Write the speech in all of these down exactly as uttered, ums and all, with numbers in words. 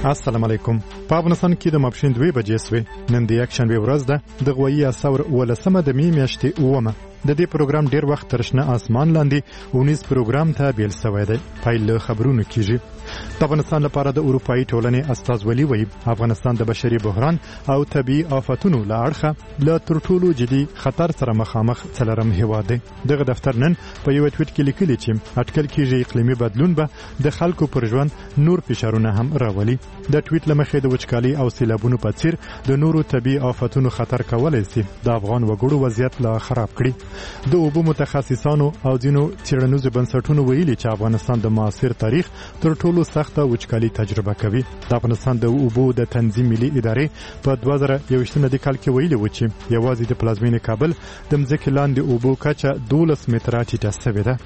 السلام علیکم. په افغانستان کې د ماپښین دوه بجې سوې. نن د یک شنبه ورځ ده د غوي اسور ولسمه د می میاشتې اومه. د دې پروګرام ډیر وخت تر شنه اسمان لاندې ونیس پروګرام ته بیل سوی دی. پایله خبرونه کیږي. د افغانستان لپاره د اروپאי ټولنې استازولي وایي افغانستان د بشري بحران او طبي آفتونو له اړخه له تر ټولو جدي خطر سره مخامخ څلرم هیواد دی. دغه دفتر نن په یو ټویټ کې لیکلی چې اټکل کیږي اقلیمي بدلون به د خلکو پر ژوند نور فشارونه هم راولي. د ټویټ لمخې د وچکالي او سیلابونو په څیر د نورو طبي آفتونو خطر کولای شي د افغان وګړو وضعیت لا خراب کړي. د اوبو متخصصانو او ځینو څېړنیزو بنسټونو ویلي چې افغانستان د معاصر تاریخ تر ټولو سخته وچکالي تجربه کوي. د افغانستان د اوبو د تنظیم ملي ادارې په دوه زره یوویشت کال کې ویلي و چې یوازې د پلازمینې کابل د مځکې لاندې اوبو کچه دولس متره ټیټه شوې ده.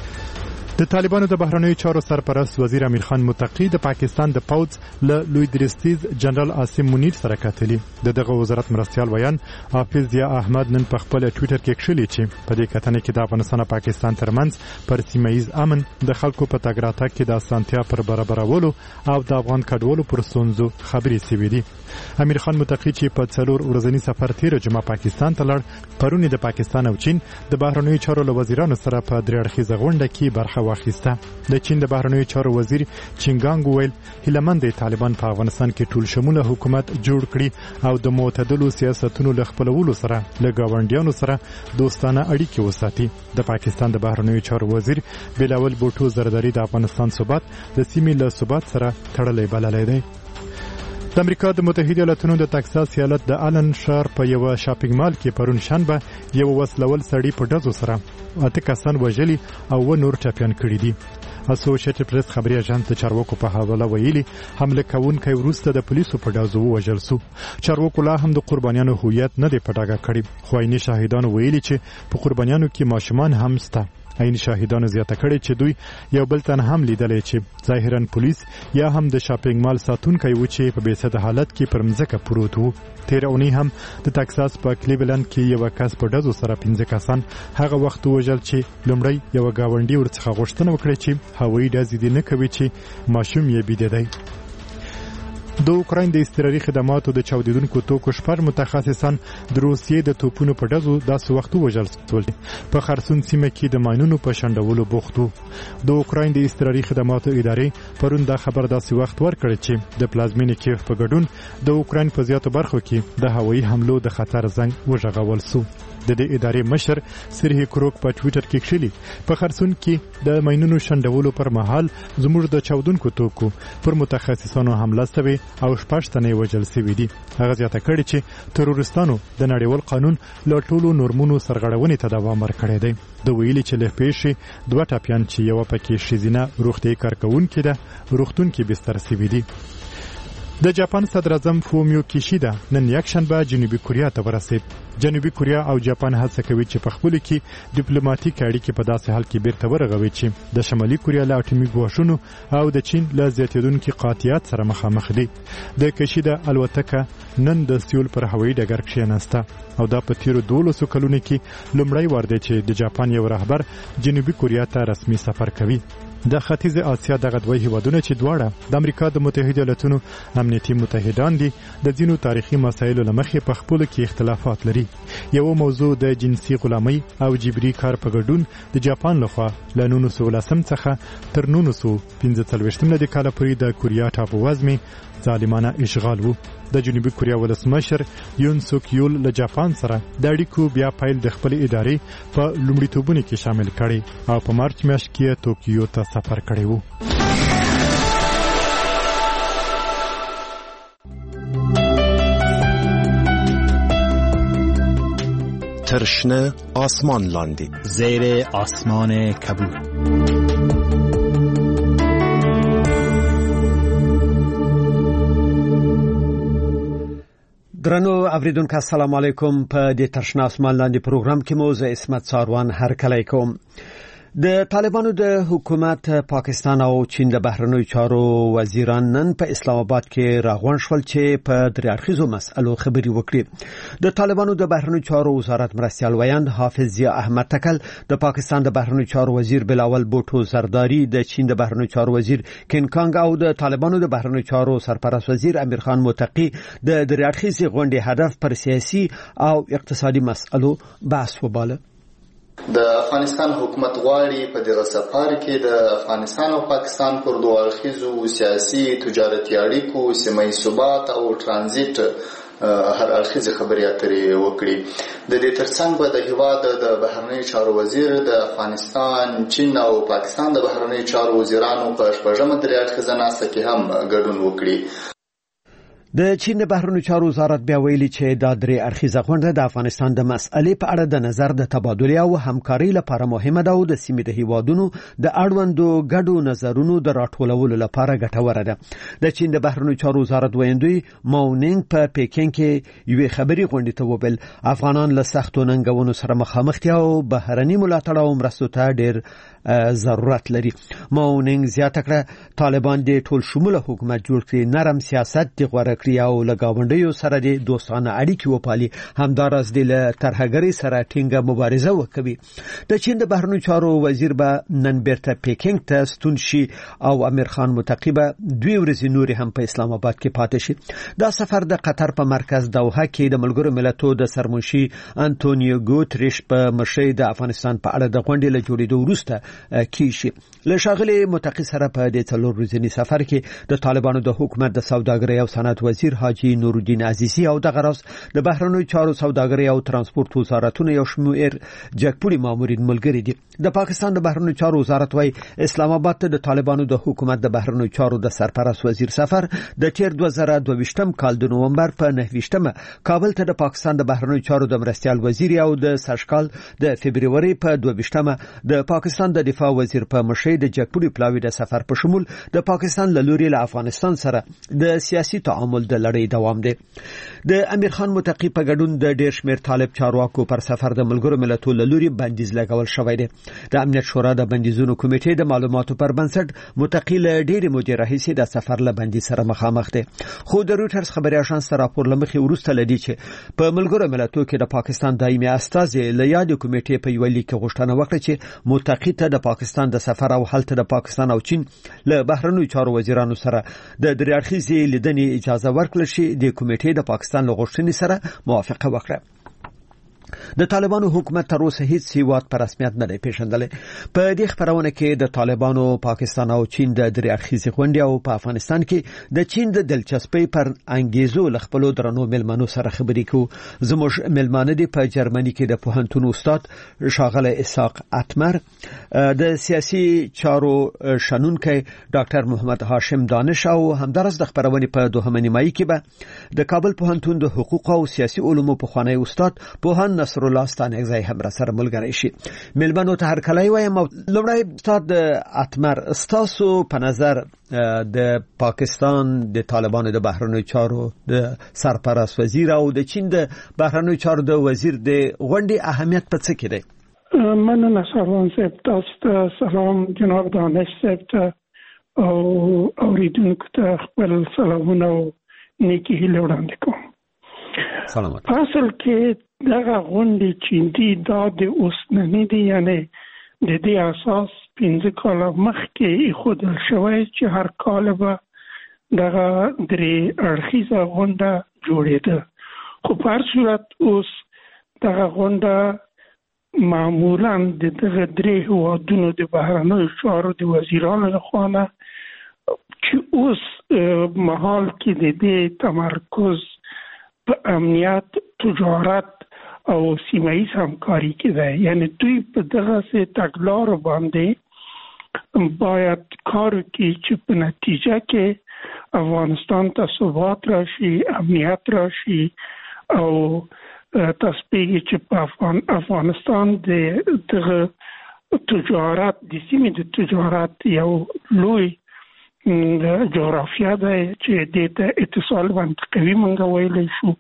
د طالبانو د بهرنیو چارو سرپرست وزیر امیر خان متقی د پاکستان د پوځ له لوی درستیز جنرال عاصم منیر سره کتلي. د دغه وزارت مرستیال ویان حافظ ضیا احمد نن په خپل ټویټر کې کښلي چې په دې کتنې کې د افغانستان او پاکستان ترمنځ پر سیمه ایز امن د خلکو په تګ راتګ کې د اسانتیا پر برابرولو او د افغان کډوالو پر ستونزو خبرې شوې دي. امیر خان متقی چې په څلور ورځني سفر تیر جمعه پاکستان ته لړ پرونی د پاکستان او چین د بهرنیو چارو له وزیرانو سره په درې اړخیزه غونډه کې برخه واخیسته. د چین د بهرنیو چارو وزیر چینګانګ ویل هیلمن د طالبان په افغانستان کې ټول شموله حکومت جوړ کړي او د معتدلو سیاستونو له خپلولو سره له ګاونډیانو سره دوستانه اړیکې وساتي. د پاکستان د بهرنیو چارو وزیر بلاول بوټو زرداری د افغانستان ثبات د سیمې له ثبات سره تړلی بللی دی. د امریکا د متحده ایالاتونو د تکساس ایالت د آلن ښار په یو شاپینګ مال کې پرون شنبه یو وسلول سړی په ډزو سره اته کسان وژلي او و نور ټپیان کړي دي. اسوسییټډ پریس خبري اژانس د چارواکو په حواله ویلي حمله کوونکی وروسته د پولیسو په ډزو وژل شو. چارواکو لا هم د قربانیانو هویت نه دی په ډاګه کړی. خو عیني شاهدانو ویلي چې په قربانیانو کې ماشومان هم شته. عیني شاهدانو زیاته کړې چې دوی یو بل تن هم لیدلی چې ظاهرا پولیس یا هم د شاپینګ مال ساتونکی و چې په بېسده حالت کې پر مځکه پروت و. تېره اونۍ هم د تکساس په کلیولند کې یو کس په ډزو سره پنځه کسان هغه وخت وژل چې لومړی یو گاونډي ورڅخه غوښتنه وکړه چې هوایي ډزې دې نه کوي چې ماشوم یې بیده دی. د اوکراین د اضطراري خدماتو د چاودیدونکو توکو شپږ متخصصان د روسیې د توپونو په ډزو داسې وخت وژل شول په خرسون سیمه کې د ماینونو په شنډولو بوخت وو. د اوکراین د اضطراري خدماتو ادارې پرون دا خبر داسې وخت ورکړ چې د پلازمینې کیف په ګډون د اوکراین په زیاتو برخو کې د هوایي حملو د خطر زنګ وژغول شو. د دې ادارې مشر سرهی کروک په ټویټر کې کښلي په خرسون کې د ماینونو شنډولو پر مهال زموږ د چاودونکو توکو پر متخصصانو حمله شوې او شپږ تنې وژل شوي دي. هغه زیاته کړې چې تروریستانو د نړیوال قانون له ټولو نورمونو سرغړونې ته دوام ورکړی دی. د ویلي چې له پیښې دوه ټپیان چې یوه پکې ښځینه روغتیايي کارکوونکې ده روغتون کې بستر شوي دي. د جاپان صدر اعظم فومیو کیشیدا نن یک شنبه جنوبي کوریا ته ورسید. جنوبي کوریا او جاپان هڅه کوي چې په خپل کې ډیپلوماټیک اړیکې په داسې حال کې بیرته ورغوي چې د شمالي کوریا له اټومي ګواښونو او د چین له زیاتېدونکي قاطعیت سره مخامخ دي. د کیشیدا الوتکه نن د سیول پر هوایي ډګر کښېناسته او دا په تیرو دولسو کلونو کې لومړی وار دی چې د جاپان یو رهبر جنوبي کوریا ته رسمي سفر کوي. د ختیځ آسیا دغه دوه هیوادونه چې دواړه د امریکا د متحده ایالاتونو امنیتي متحدان دي د ځینو تاریخي مسایلو له مخې په خپلو کې اختلافات لري. یو موضوع د جنسي غلامۍ او جبري کار په ګډون د جاپان لخوا له نولس سوه لسم څخه تر نولس سوه پنځه څلوېښتم د کاله پورې د کوریا ټاپو وزمې ظالمانه اشغال وو. د جنوبي کوریا ولسمشر یون سوک یول له جاپان سره د اړیکو بیا پیل د خپل ادارې په لومړیتوبونو کې شامل کړي او په مارچ میاشت کې توکیو ته سفر کړی وو. ترشنه آسمان لاندی زیر آسمان کبود. درنو اوریدونکو السلام علیکم. په دې ترشنه آسمان لاندې پروګرام کې مو زه اسمت ساروان هرکلی کوم. د طالبانو د حکومت پاکستان او چین د بهرنیو چارو وزیران نن په اسلام آباد کې راغونډ شول چې په درې اړخیزو مسألو خبري وکړي. د طالبانو د بهرنیو چارو وزارت مرستیال ویاند حافظ ضیاء احمد تکل، د پاکستان د بهرنیو چارو وزیر بلاول بوټو زرداری، د چین د بهرنیو چارو وزیر کینکانګ او د طالبانو د بهرنیو چارو سرپرست وزیر امیر خان متقی د درې اړخیزې غونډې هدف پر سیاسي او اقتصادي مسألو بحث وباله. د افغانستان حکومت غواړي په دغه سفر کې د افغانستان او پاکستان پر دوه اړخیزو سیاسي، تجارتي اړیکو، سیمه‌ییز ثبات او ترانزیت هر اړخیزه خبرې اترې وکړي. د دې ترڅنګ به د هیواد د بهرنیو چارو وزیر د افغانستان، چین او پاکستان د بهرنیو چارو وزیرانو په شپږمه درې اړخیزه ناسته کې هم ګډون وکړي. د چین د بهرنیو چارو وزارت بیا ویلي چې دا درې اړخیزه غونډه د افغانستان د مسألې په اړه د نظر د تبادلې او همکارۍ لپاره مهمه ده او د سیمې د هیوادونو د اړوندو ګډو نظرونو د راټولولو لپاره ګټوره ده. د چین د بهرنیو چارو وزارت ویاندوی ماونینګ په پیکینګ کې یوې خبري غونډې ته وویل افغانان له سختو ننګونو سره مخامخ دي او بهرني ملاتړ او مرستو ته ډېر ضرورت لري. ماونینګ زیاته کړه طالبان د ټول شموله حکومت جوړ کړي، نرم سیاست د غوړه کړی او له گاونډیو سره د دوستانه اړیکې وپالي، همدارس د ترهګرۍ سره ټینګه مبارزه وکړي. د چین د بهرنیو چارو وزیر به نن بیرته پیکینګ ته ستون شي او امیر خان متقی به دوی ورځې نور هم په اسلام آباد کې پاتې شي. دا سفر د قطر په مرکز دوحه کې د ملګرو ملتونو د سرمنشي انټونیو ګوتریش په مشرۍ د افغانستان په اړه د غونډې له جوړېدو وروسته کیشي. له ښاغلي متقی سره په دې څلور ورځني سفر کې د طالبانو د حکومت د سوداګرۍ او صنعت وزیر حاجی نورالدین عزیزی او د غراس د بهرنیو چارو سوداګرۍ او ترانسپورت وزارتونو یو شمېر جګپوړي مامورین ملګري دي. د پاکستان د بهرنیو چارو وزارت وايي اسلام آباد ته د طالبانو د حکومت د بهرنیو چارو د سرپرست وزیر سفر د تیر دوه زره دوه ویشتم کال د نومبر په نهه ویشتمه کابل ته د پاکستان د بهرنیو چارو د مرستیال وزیر او د سږکال د فبرवरी په دوه ویشتمه د پاکستان د دفاع وزیر په مشرۍ د جګپوړي پلاوي د سفر په شمول د پاکستان له لوري له افغانستان سره د سیاسي تعامل د لړۍ دوام دی. د امیر خان متقی په ګډون د ډیر شمیر طالب چارواکو پر سفر د ملګرو ملتونو له لوري بندیز لګول شوی دی. د امنیت شورا د بندیزونو کمیټې د معلوماتو پر بنسټ متقی له ډیر مودې راهیسې د سفر له بندیز سره مخامخ دی. خو د رويټرز خبري اژانس راپور لمخې ورسته لدی چې په ملګرو ملتونو کې د پاکستان دایمي استازي له یاد کمیټې په یو لیک غوښتنه وکړه چې متقی ته د پاکستان د سفر او حالت د پاکستان او چین له بهرنیو چارو وزیرانو سره د درې اړخیزې لیدنې اجازه ورکړل شي. د کمیټې د پاکستان له غوښتنې سره موافقه وکړه. د طالبانو حکومت تر اوسه هیڅ هیواد په رسمیت نه دی پیژندلی. په دې خبرونه کې د طالبانو، پاکستان او چین د درې اړخیزې غونډې او په افغانستان کې د چین د دلچسپۍ پر انګیزو له خپلو درنو ملمنو سره خبرې کوو. زموږ ملمانه دي په جرمني کې د پوهنتون استاد ښاغلی اسحاق اتمر، د سیاسي چارو شنونکی ډاکټر محمد هاشم دانش او همدارس د خبرونې په دوهمه نیمایي کې به د کابل پوهنتون د حقوق او سیاسي علومو پخوانی استاد پوهان نصر الله ستانګزی هم را سره ملګری شي. ملمنو ته هر کله وایم لومړی استاد اتمر، ستاسو په نظر د پاکستان د طالبانو د بهرنیو چارو د سرپرست وزیر او د چین د بهرنیو چارو د وزیر د غونډې اهمیت په څه کې دی؟ مننه سروان صاحب، تاسو ته سلام، جناب دانش صاحب ته او اوریدونکو ته خپل سلامونه او نیکی هیله وړاندې کوم. سلامات. اصل کې دغه غونډې چې دي دا د اوسنني دي، یعنی د دې اساس پنځه کاله مخکې ایښودل شوی چې هر کال به دغه درې اړخیزه غونډه جوړېده. خو په هر صورت اوس دغه غونډه معمولا د دغه درې هیوادونو د بهرنیو چارو د وزیرانو لخوا نه چې اوس مهال کې د دې تمرکز په امنیت، تجارت او سیمه‌ییز همکاري کې ده. یعنی دوی په دغه سه تګلارو باندې باید کار وکړي چې په نتیجه کې افغانستان ته ثبات راشي، امنیت راشي او تاسو پیږي چې په افغان افغانستان د دغه تجارت د سیمې د تجارت یو لوی جغرافیا ده چې د اتصال منطقوي مونږ ویلی شو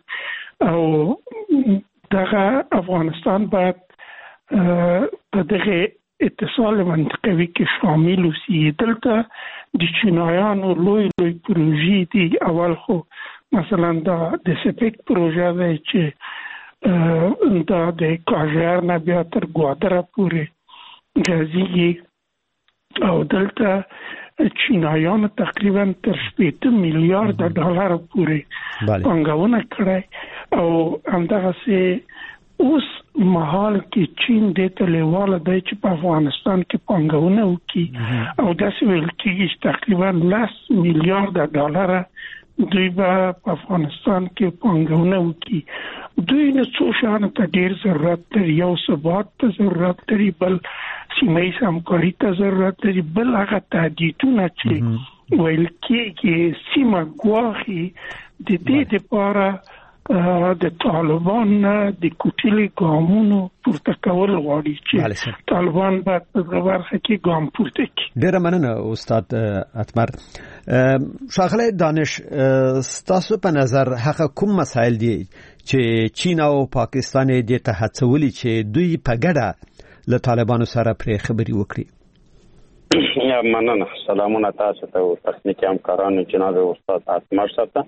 او دغه افغانستان باید په دغه اتصال منطقوي کې شامل اوسي. دلته د چینایانو لوی لوی پروژې دي. اول خو مثلا دا د سپیک پروژه ده چې دا د کاژر نه بیا تر ګوادره پورې ګرځي او دلته چینایانو تقریبا تر شپږ میلیارډ ډالر پورې پانګونه کړې او همدغه سه اوس مهال کې چین د تلواله د چې په افغانستان کې پانګونه وکړي او داسې ویل کېږي چې تقریبا لس میلیارډ ډالر دوی به په افغانستان کې پانګونه وکړي. دوی نه څو شان ته ډیر ضرورت لري، یو ثبات ته ضرورت لري، بل سیمه ییز همکاري ته ضرورت لري، بل هغه تهدیدونه چې ویل کېږي سیمه ګواښي د دې لپاره د طالبان د کوټلي ګامونو پورته کول غواړي چې طالبان باید په دغه برخه کې ګام پورته کړي. ډیره مننه استاد اتمر. شاغله دانش، ستاسو په نظر هغه کوم مسایل دي چې چین او پاکستان دې ته هڅولي چې دوی په ګډه له طالبانو سره پرې خبري وکړي؟ یا مننه. سلامونه تاسو ته او تخنیکی همکارانو جناب استاد اتمر صاحب.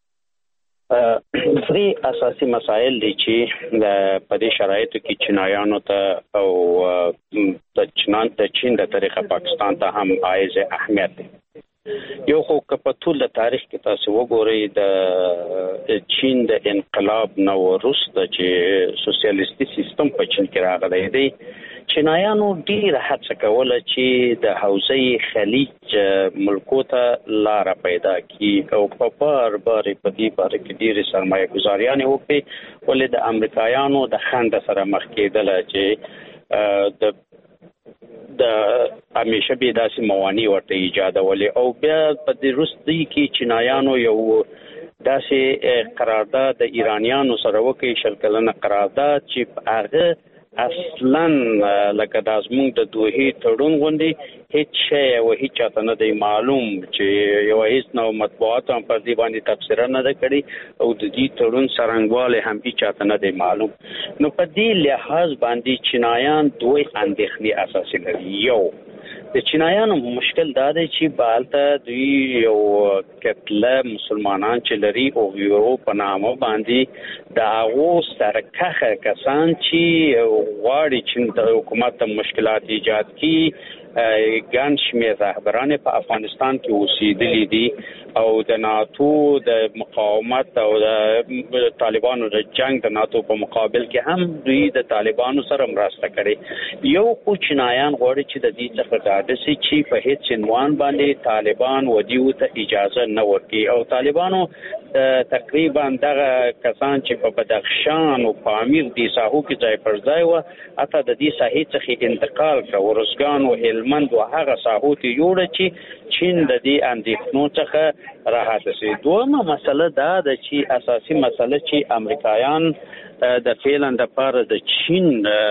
درې اساسي مسایل دي چې په دې شرایطو کې چینایانو ته او د چینان د چین د طریقه پاکستان ته هم عایز اهمیت دي. یو خو په ټول تاریخ کې تاسو وګورئ د چین د انقلاب نو وروسته چې سوسیالیستي سیستم په چین کې راغلی دی، چینایانو ډیر هڅه کوله چې د حوزه خلیج ملکو ته لار پیدا کړي او په بار بار په دې باره کې ډیر سرمایه گذاریان وکړي، ولې د امریکایانو د خند سره مخ کېدل چې د د همیشه به داسې موانع ورته ایجادولې او بیا په دې وروستي کې چینایانو یو داسې قرارداد د ایرانیانو سره وکړي، شل کلنه قرارداد چې هغه اصلا لکه د ازمون د دوه تړون غونډي هیڅ شی او هیڅ چاته نه دی معلوم چې یو هیڅ نو مطبوعات هم پر دې باندې تفسیر نه ده کړی او د دې تړون سرنګواله هم هیڅ چاته نه دی معلوم. نو په دې لحاظ باندې چینایان دوه اندېښنې اساسي لري. یو د چینایانو مشکل دا دی چې بالته دوی یو کتله مسلمانان چې لري او یو په نامه باندې د هغو سرکخه کسان چې غواړي چې د حکومت مشکلات ایجاد کړي، ګڼ شمېر رهبران په افغانستان کې اوسېدلي دي او د ناتو د مقاومت او د طالبانو د جنگ د ناتو په مقابل کې هم دوی د طالبانو سره مرسته کړي. یو خو چینایان غواړي چې د دې څخه ډاډه شي چې په هیڅ عنوان باندې طالبان ودیو ته اجازه نه ورکړي او طالبانو تقریبا دغه کسان چې په بدخشان او پامیر دي ساحو کې ځای پر ځای و اته د دې ساحې څخه انتقال کړ ورزګان او هلمند او هغه ساحو ته جوړ چې چین د دې اندېښنو څخه راحت شي. دویمه مسله دا ده چې اساسي مسله چې امریکایان د فعلن د پاره د چین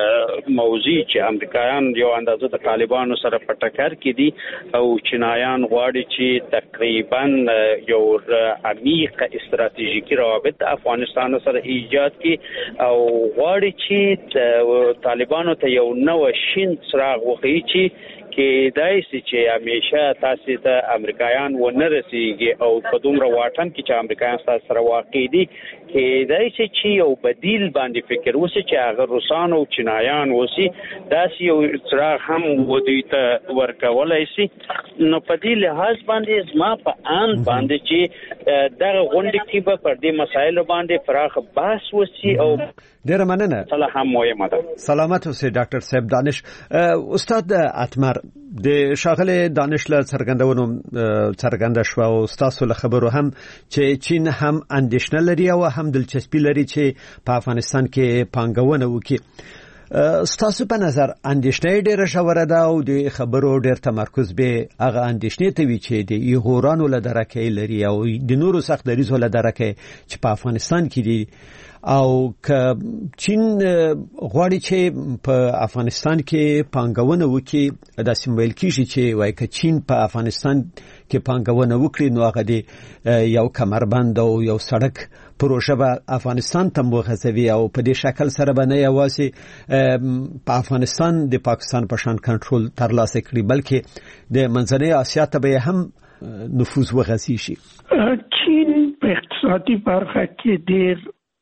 موضوع چې امریکایان یو اندازه د طالبانو سره په ټکر کې دي او چینایان غواړي چې تقریبا یو عمیق استراتیژیکي روابط افغانستان سره ایجاد کړي او غواړي چې طالبانو ته یو نوې شین څراغ وخی چې کې دایسي چې همیشه تاسو ته امریکایان و نه رسیږي او په دومره واټن کې چې امریکایان تاسو سره واقع دي کې دایسي چې یو بدیل باندې فکر وسی چې هغه روسان او چینایان وسی داسې یو څراغ هم ودی ته ورکولای شي. نو په دې لحاظ باندې زما په ان باندې چې دغه غونډه کې به پر دې مسایلو باندې فراخ بحث وسی او ډیره مننه. سلام مهمه ده. سلامت اوسئ ډاکټر صاحب دانش. استاد اتمر، د شاغله دانش له څرګندونو څرګنده شو او تاسو له خبرو هم چې چین هم اندېښنه لري او هم دلچسپي لري چې په افغانستان کې پانګونه وکړي. ستاسو په نظر اندېښنه ډیره شوره ده او د خبرو ډیر تمرکز به هغه اندېښنې ته وی چې د ایغورانو له درکې لري او د نورو سخت دریزو له درکې چې په افغانستان کې دي او که چین غواړي چې په افغانستان کې پانګونه وکړي د سیمویل کیږي چې وایي چې چین په افغانستان کې پانګونه وکړي نو هغه دی یو کمربند او یو سړک پروژه به افغانستان ته موخصوي او په دې شکل سره به نه یوازې په افغانستان د پاکستان په شان کنټرول ترلاسه کړي بلکې د منځنۍ اسیا ته به هم نفوذ وغځي شي. چین په اقتصادي برخه کې ډېر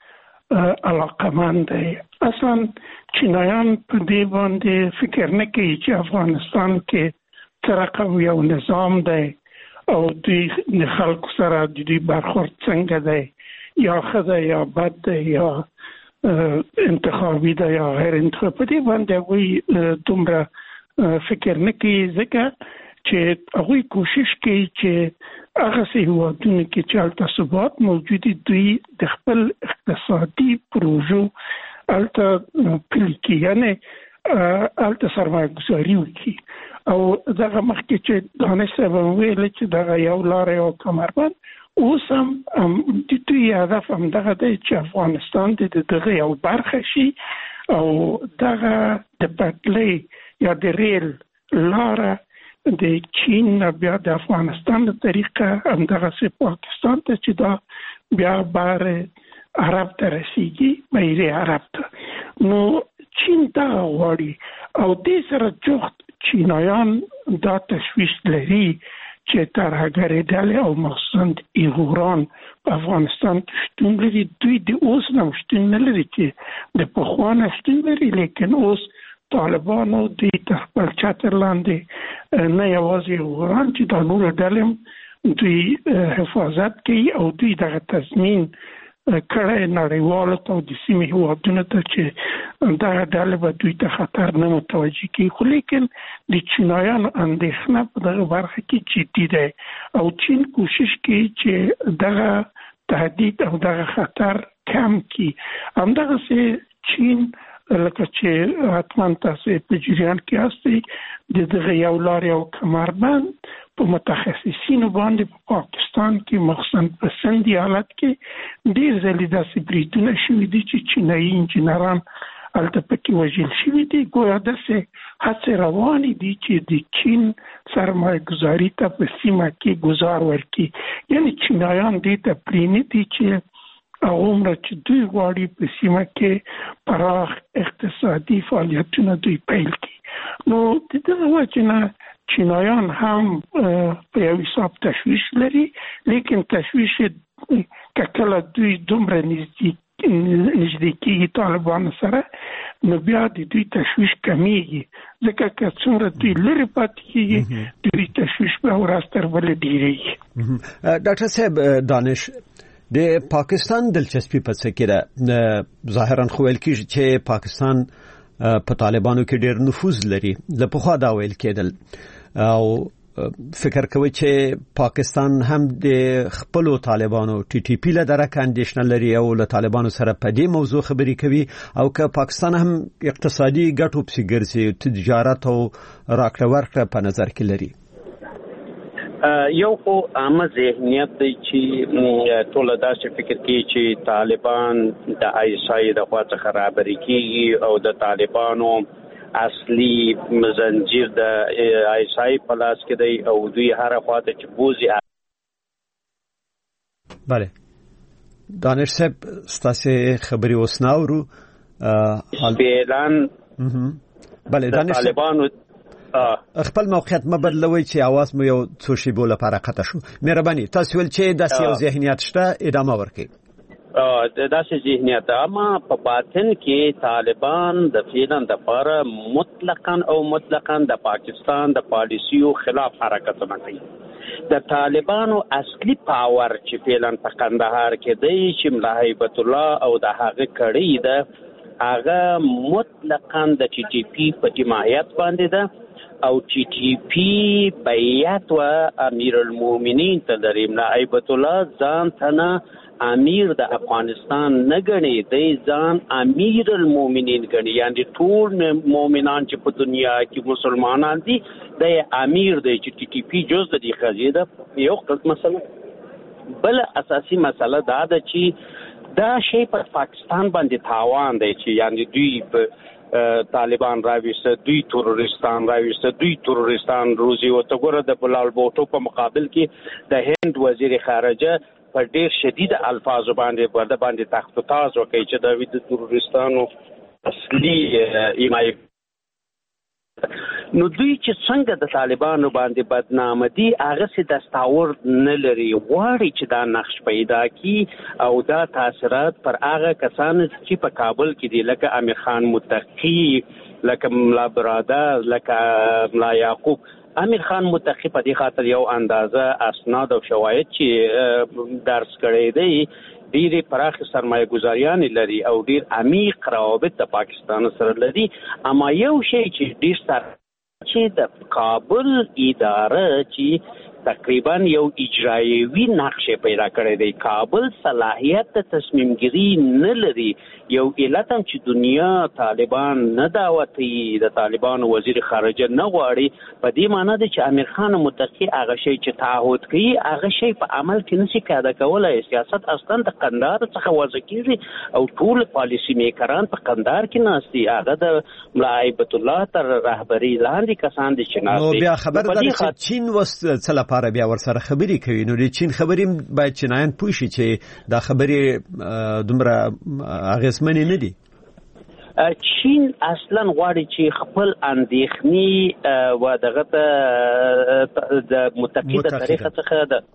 علاقمند دی. اصلا چینایان په دې باندې فکر نه کوي چې افغانستان کې ترقه یو نظام دی او دوی د خلکو سره د دوی برخورد څنګه دی یا ښه دی یا بد دی یا انتخابي دی یا غیر انتخابي. په دې باندې هغوی دومره فکر نه کوي ځکه چې هغوی کوشش کوي چې هغه څه هېوادونه کې چې هلته ثبات موجود دي دوی د خپل اقتصادي پروژو هلته پلي کړي، یعنې هلته سرمایه ګذاري وکړي. او دغه مخکې چې دانش صاحب ویل چې دغه یو لاره یو کمربند اوس هم د دوی هدف همدغه دی چې افغانستان د دغه یو برخه شي او دغه د پټلۍ یا د ریل لاره د چین بیا د افغانستان د طریقه همدغه سي پاکستان ته چې دا بیا بار عرب ته رسیږي بحیره عرب ته. نو چین دا غواړي او دې سره جفت چینایان دا تشویش لري چې ترهګرې ډلې او مخصوصا ایغوران په افغانستان کې شتون لري. دوی د اوس نه شتون نه لري چې د پخوا نه شتون لري، لیکن اوس طالبانو دوی تر خپل چتر لاندې نه یوازې ایغوران چې دا نور ډلې دوی حفاظت کوي او دوی دغه تضمین کړی نړیوالو ته او د سیمې هېوادونو ته چې دغه ډلې به دوی ته خطر نه متوجه کړي. خو لیکن د چینایانو اندېښنه په دغه برخه کې جدي دی او چین کوشش کوي چې دغه تهدید او دغه خطر کم کړي. همدغسې چین لکه چې حتما تاسو په جریان کې یاستئ د دغه یو لارې او کمربند په متخصصینو باندې په پاکستان کې مخصوصا په سند ایالت کې ډېر ځلې داسې بریدونه شوي دي چې چینایي انجینران هلته پکې وژل شوي دي. ګویا داسې هڅې روانې دي چې د چین سرمایه ګذاري ته په سیمه کې ګزار ورکړي. یعنې چینایان دې ته پرې نه دي چې هغومره چې دوی غواړي په سیمه کې پراخ اقتصادي فعالیتونه دوی پیل کړي. نو د دغه وجې نه چینایان هم په یو حساب تشویش لري، لیکن تشویش که کله دوی دومره نږدې نږدې کېږي طالبانو سره نو بیا د دوی تشویش کمیږي، ځکه که څومره دوی لرې پاتې کېږي دوی تشویش به ورځ تر بلې ډېرېږي. ډاکټر صاحب دانش، د پاکستان دلچسپي په څه کې ده؟ ظاهرا خو ویل کېږي چې پاکستان په طالبانو کې ډېر نفوذ لري، له پخوا دا ویل کېدل او فکر کوي چې پاکستان هم د خپلو طالبانو ټي ټي پی له درکه اندېښنه لري او له طالبانو سره په دې موضوع خبرې کوي او که پاکستان هم اقتصادي ګټو پسې ګرځي، تجارت او راکړه ورکړه په نظر کې لري. یو خو عامه ذهنیت دی چې ټول داسې فکر کوي چې طالبان د آیسای د خوا څخه رهبري کېږي او د طالبانو اصلي زنجیر د آیسای په لاس کې دی او دوی هره خواته چې بوزي. بله دانش صاحب ستاسې خبرې اوس ناورو. اعلان بله دانش طالبانو خپل موقعیت ما بدلوي چې आवाज مو یو څو شیبو لپاره قطع شو. مهرباني تاسو ول چې داسې یو ذهنیت شته ادامه ورکړئ. داسې ذهنیت اما په باطن کې طالبان د فعلا د لپاره مطلقاً او مطلقاً د پاکستان د پالیسیو خلاف حرکتونه کوي. د طالبانو اصلي پاور چې فعلا په قندهار کې دی چې ملا هیبت الله او د هغه کړي ده هغه مطلقاً د ټي ټي پی په حمایت باندې ده او ټي ټي پی بیعت و امیر المؤمنین ته لري. ملا هیبت الله ځان ته امیر د افغانستان نه ګڼي، دی ځان امیر المؤمنین ګڼي، یعنی ټول مؤمنان چې په دنیا کې مسلمانان دي دی امیر دی چې ټي ټي پی جز د دې قضیې ده. یو مسله بل اساسي مسله دا ده چې دا شی په پاکستان باندې تاوان دی چې یعنی دوی په طالبان راويسته دوی تروریستان راويسته دوی تروریستان روزي او ته ګوره د بلال بوټو په مقابل کې د هند وزیر خارجه په ډېر شدید الفاظ باندې ورته باندې تخت تاز وکړي چې د وید تروریستانو اصلي ایمای نو دوی چې څنګه د طالبانو باندې بدنام دي هغه سي دستاور نه لري غواړي چې دا نقش پیدا کی او دا تاثیرات پر هغه کسان چې په کابل کې دي لکه امیر خان متقی لکه ملا برادر لکه ملا یعقوب امیر خان متقی په دې خاطر یو اندازه اسناد او شواهد چې درس کړی دی ډېر پراخ سرمایه گذاریان لري او ډېر عمیق روابط د پاکستان سره لري اما یو شی چې ډېر ستر چې د کابل اداره چې تقریبا یو اجرایوي نقش پیدا کړی دی کابل صلاحیت د تصمیم گیری نه لري یو علت هم چې دنیا طالبان نه دعوتي د طالبان وزیر خارجه نه غواړي په دې معنی ده چې امیر خان متقی هغه شی چې تعهد کوي هغه شی په عمل کې نشي پیدا کولای سیاست اصلا د قندار څخه وځي کیږي او ټول پالیسی میکران په قندار کې ناشتي هغه د ملا هیبت الله تر رهبری لاندې کسان دي چې ناشتي نو بیا خبر ده چې چین وسله لپاره بیا ورسره خبرې کوي نو د چین خبرې باید چینایان پوه شي چې دا خبرې دومره اغیزمنې نه دي چین اصلا غواړي چې خپل اندېښنې و دغه د متقیده طریقه څخه د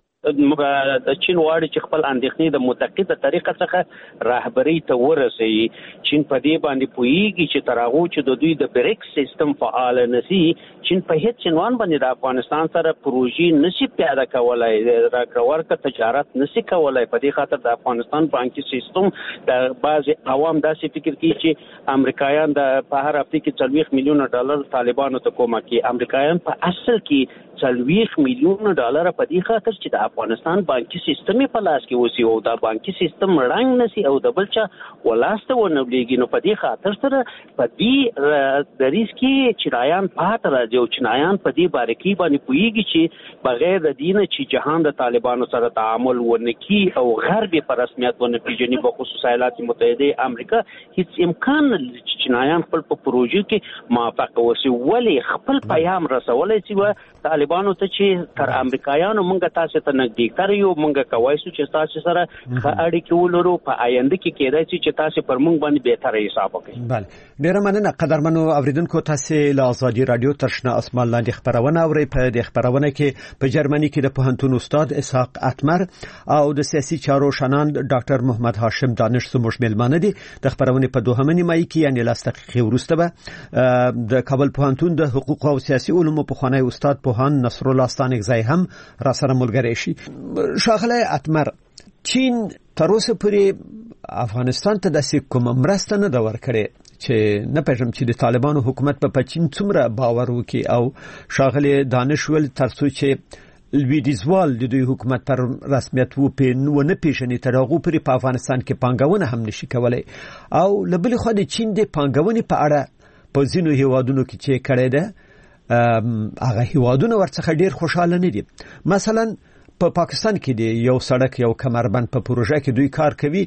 د چین غواړي چې خپل اندېښنې د متقیده طریقه څخه رهبری ته ورسوي چین په دې باندې پوهیږي چې تر هغه چې د دوی د بریکس سیستم فعال نشي چین په هیڅ عنوان باندې د افغانستان سره پروژې نشي پیدا کولای راکړه تجارت نشي کولای په دې خاطر د افغانستان بانکي سیستم د بعض عوام داسې فکر کوي چې امریکایان د په هر هفته کې څلوېښت میلیونه ډالر طالبانو ته کومک کوي امریکایان په اصل کې څلوېښت میلیونه ډالر په دې خاطر چې د افغانستان بانکي سیستم په لاس کې وسی او دا بانکي سیستم رنګ نسی او د بل چا ولاسته ونبلېږي نو په دې خاطر سره په دې د ریسکی چرایان پات راځي او چرایان په دې باریکي باندې پوېږي چې بغیر د دینه چې جهان د طالبانو سره تعامل ونکي او غرب په رسمیت ونه پیژني په خصوص ایالات متحده امریکا هیڅ امکان چې چرایان خپل په پروژې کې موافقه وسی ولی خپل پیغام رسولای چې طالبانو ته چې تر امریکایانو مونږ تاسو ته نږدې یو مونږ کوي چې تاسو سره اړیکې ولرو په آینده کې کېدای شي چې تاسو پر مونږ باندې بهتر حساب وکړئ. بله ډیره مننه قدرمنو اوریدونکو تاسو له آزادي رادیو ترشنه اسمان لاندې خبرونه اورئ په دې خبرونه کې په جرمني کې د پوهنتون استاد اسحاق اتمر او د سیاسي چارو شناند ډاکټر محمد هاشم دانش زموږ میلمانه دي د خبرونه په دوهمه نیمایي کې یعنی لاس دقیقې وروسته به د کابل پوهنتون د حقوق او سیاسي علومو پوهنۍ استاد پوهان نصر الله ستانکزی هم را سره ملګری شي. شاغله اتمر چین تر اوسه پورې افغانستان ته د کوم مرسته نه دا ورکړي چې نه پېژم چې د طالبانو حکومت په چین څومره باور وکي او شاغله دانش ول ترڅو چې لویدیزوال د دوی حکومت پر رسمیت و په نه پیژني تر هغه پورې په افغانستان کې پانګونه هم نشي کولای او لبل خو د چین د پانګونې په اړه په ځینو هیوادونو کې چې کړي ده هغه هیوادونه ورڅخه ډیر خوشاله نه دي. مثلا په پا پاکستان کې دی یو سړک یو کمربند په پروژه کې دوی کار کوي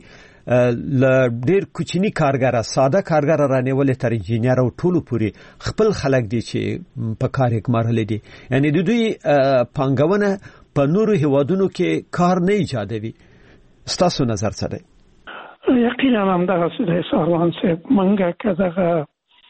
ل ډیر کوچنی کارګر ساده کارګر رانیولې تر انجینر او ټولو پوری خپل خلک دي چې په کار کې مرحله دي یعنی د دوی پنګونه په نورو هیوادونو کې کار نه ایجادوي. ستاسو نظر څه دی؟ یقینا هم دغه څه ساروان صاحب منګه کداغه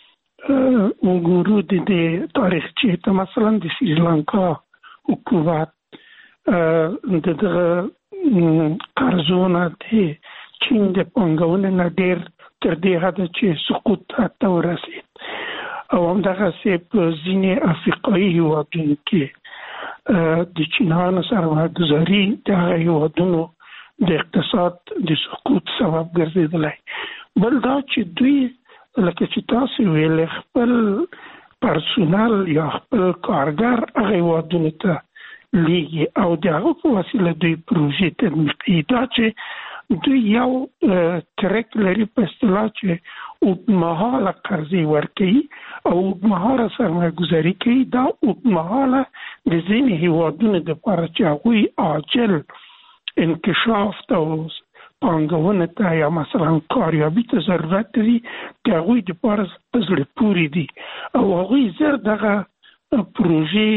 وګورو د تاریخ چې ته مثلا د سریلانکا حکومت د دغه قرضونه د چین د پنګونې نه ډېر تر دې حده چې سقوط ته ورسید او همدغه سه په ځینې افریقایي هیوادونو کې د چینانو سرمایه‌ګذاري د هغه هیوادونو د اقتصاد د سقوط سبب ګرځېدلی. بل دا چې دوی لکه چې تاسو ویل خپل پرسونل یا خپل کارګر هغه هیوادونو ته لیږي او دغه په وسیله دوی پروژې تطبیقوي. دا چې دوی یو ترک لري په اصطلاح چې اوږدمهاله قرضې ورکوي او اوږدمهاله سرمایه‌ګذاري کوي. دا اوږدمهاله د ځینې هیوادونو دپاره چې هغوی عاجل انکشاف ته پانګونه ته یا مثلا کاریابي ته ضرورت لري چې هغوی د پاره په زړه پورې دي او هغوی زر دغه پروژې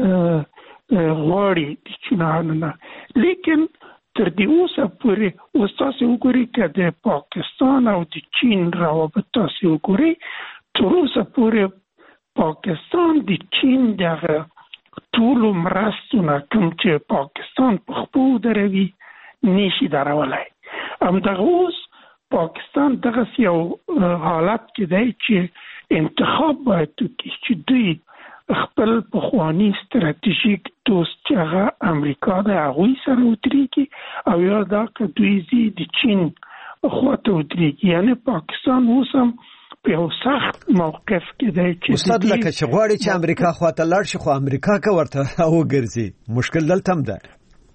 غواړي د چینایانو نه. لیکن تر دې اوسه پورې اوس تاسو وګورئ که د پاکستان او د چین روابط تاسو وګورئ، تر اوسه پورې پاکستان د چین دغه ټولو مرستونه کوم چې پاکستان په خپو دروي نشي درولی. همدغه اوس پاکستان دغه یو حالت کې دی چې انتخاب باید وکړي چې دوی خپل پخوانی ستراتیژیک دوست چې هغه امریکا د هغوی سره ودرېږي او یا دا که دوی ځي د چین خواته ودرېږي. یعنې پاکستان اوس هم په یو سخت موقف کې دی چې استاد لکه چې غواړي چې امریکا خواته لاړ شي خو امریکا که ورته وګرځي مشکل دلته هم ده.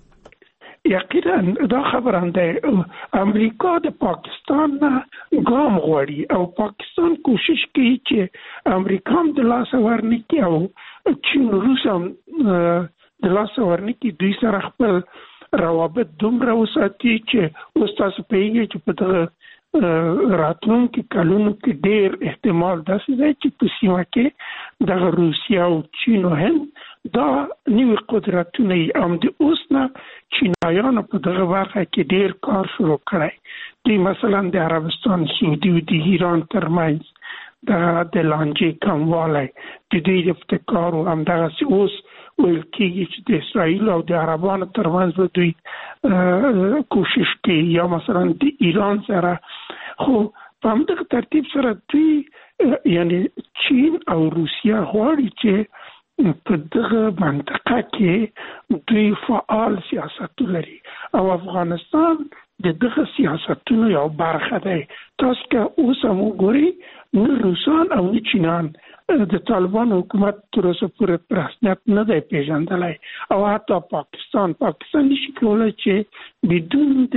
یقینا دا خبره ده، امریکا د پاکستان نه ګام غواړي او پاکستان کوشش کوي چې امریکا هم د لاس ورنکړي او چین روس هم د لاس ورنکړي، دوی سره خپل روابط دومره وساتي چې اوس تاسو پوهیږئ چې په دغه راتلونکي کلونو کې ډېر احتمال داسې دی چې په سیمه کې دغه روسیه او چین او هند دا نوي قدرتونه یې هم د اوس نه چینایانو په دغه برخه کې ډېر کار شروع کړی. دوی مثلا د عربستان سعودي او د ایران ترمنځ د لانجې کموالی د دوی د ابتکار او همدغسې اوس ویل کېږي چې د اسرائیل او د عربانو ترمنځ به دوی کوشش کوي یا مثلا د ایران سره. خو په همدغه ترتیب سره دوی یعنی چین او روسیه غواړي چې په دغه منطقه کې دوی فعال سیاست لري او افغانستان د دغه سیاستونو یو برخه دی. تاسو که اوس هم وګورئ نه روسان او نه چینان د طالبان حکومت تر اوسه پورې په رسمیت نه دی پیژندلی او حتی پاکستان پاکستان نشي کولی چې بدون د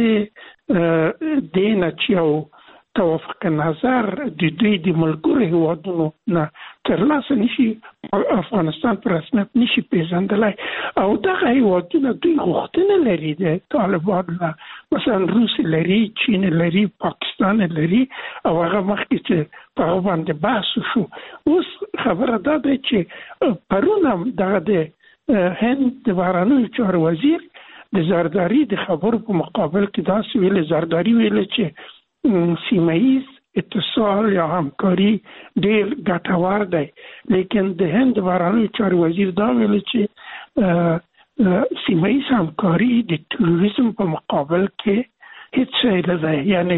دې نه چې یو توافق نظر د دوی د ملګرو هیوادونو نه ترلاسه نشي افغانستان په رسمیت نشي پیژندلی او دغه هیوادونه دوی غوښتنه لري د طالبان نه، مثلا روس لري، چین لري، پاکستان لري او هغه مخکې چې په هغه باندې بحث شو. اوس خبره دا ده چې پرون هم دغه د هند د بهرنیو چارو وزیر د زرداري د خبرو په مقابل کې داسې ویل، زرداري ویل چې سیمه‌ایز اتصال یا همکاری ډېر ګټور دی، لیکن د هند بهرنیو چارو وزیر دا ویل چې سیمه‌ایز همکاری د تروریزم په مقابل کې هیڅ شی نه دی. یعنی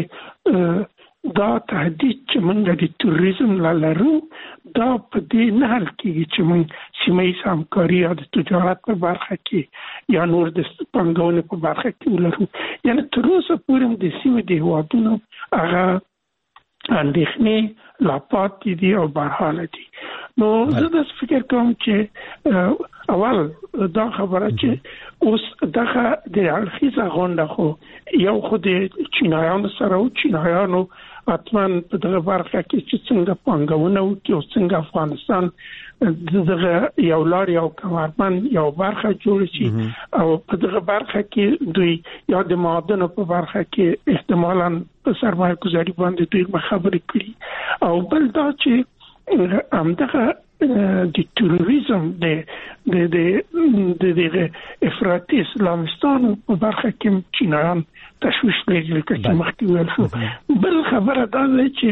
دا تهدید چې موږ د تروریزم لرو دا په دې نه حل کېږي چې موږ سیمه‌ایز همکاري یا د تجارت په برخه کې یا نور د پانګونې په برخه کې ولرو. یعنی تر اوسه پورې د سیمې د هیوادونو هغه اندېښنې لا پاتې دي او برحاله دي. نو زه داسې فکر کوم چې اول دا خبره چې اوس دغه د اړخیزه غونډه خو یو خو د چینایانو سره او چینایانو حتما په دغه برخه کې چې څنګه پانګونه وکړي او څنګه افغانستان دغه یو لار یو کمربند یو برخه جوړ شي او په دغه برخه کې دوی یا د معادنو په برخه کې احتمالاً په سرمایه گذاري باندې دوی خبرې کړي او بل دا چې همدغه د تروریزم د د د د افراطي اسلامستان په برخه کې چینایان تشویش لري لکه چې مخکې ویل شو. بل خبره دا ده چې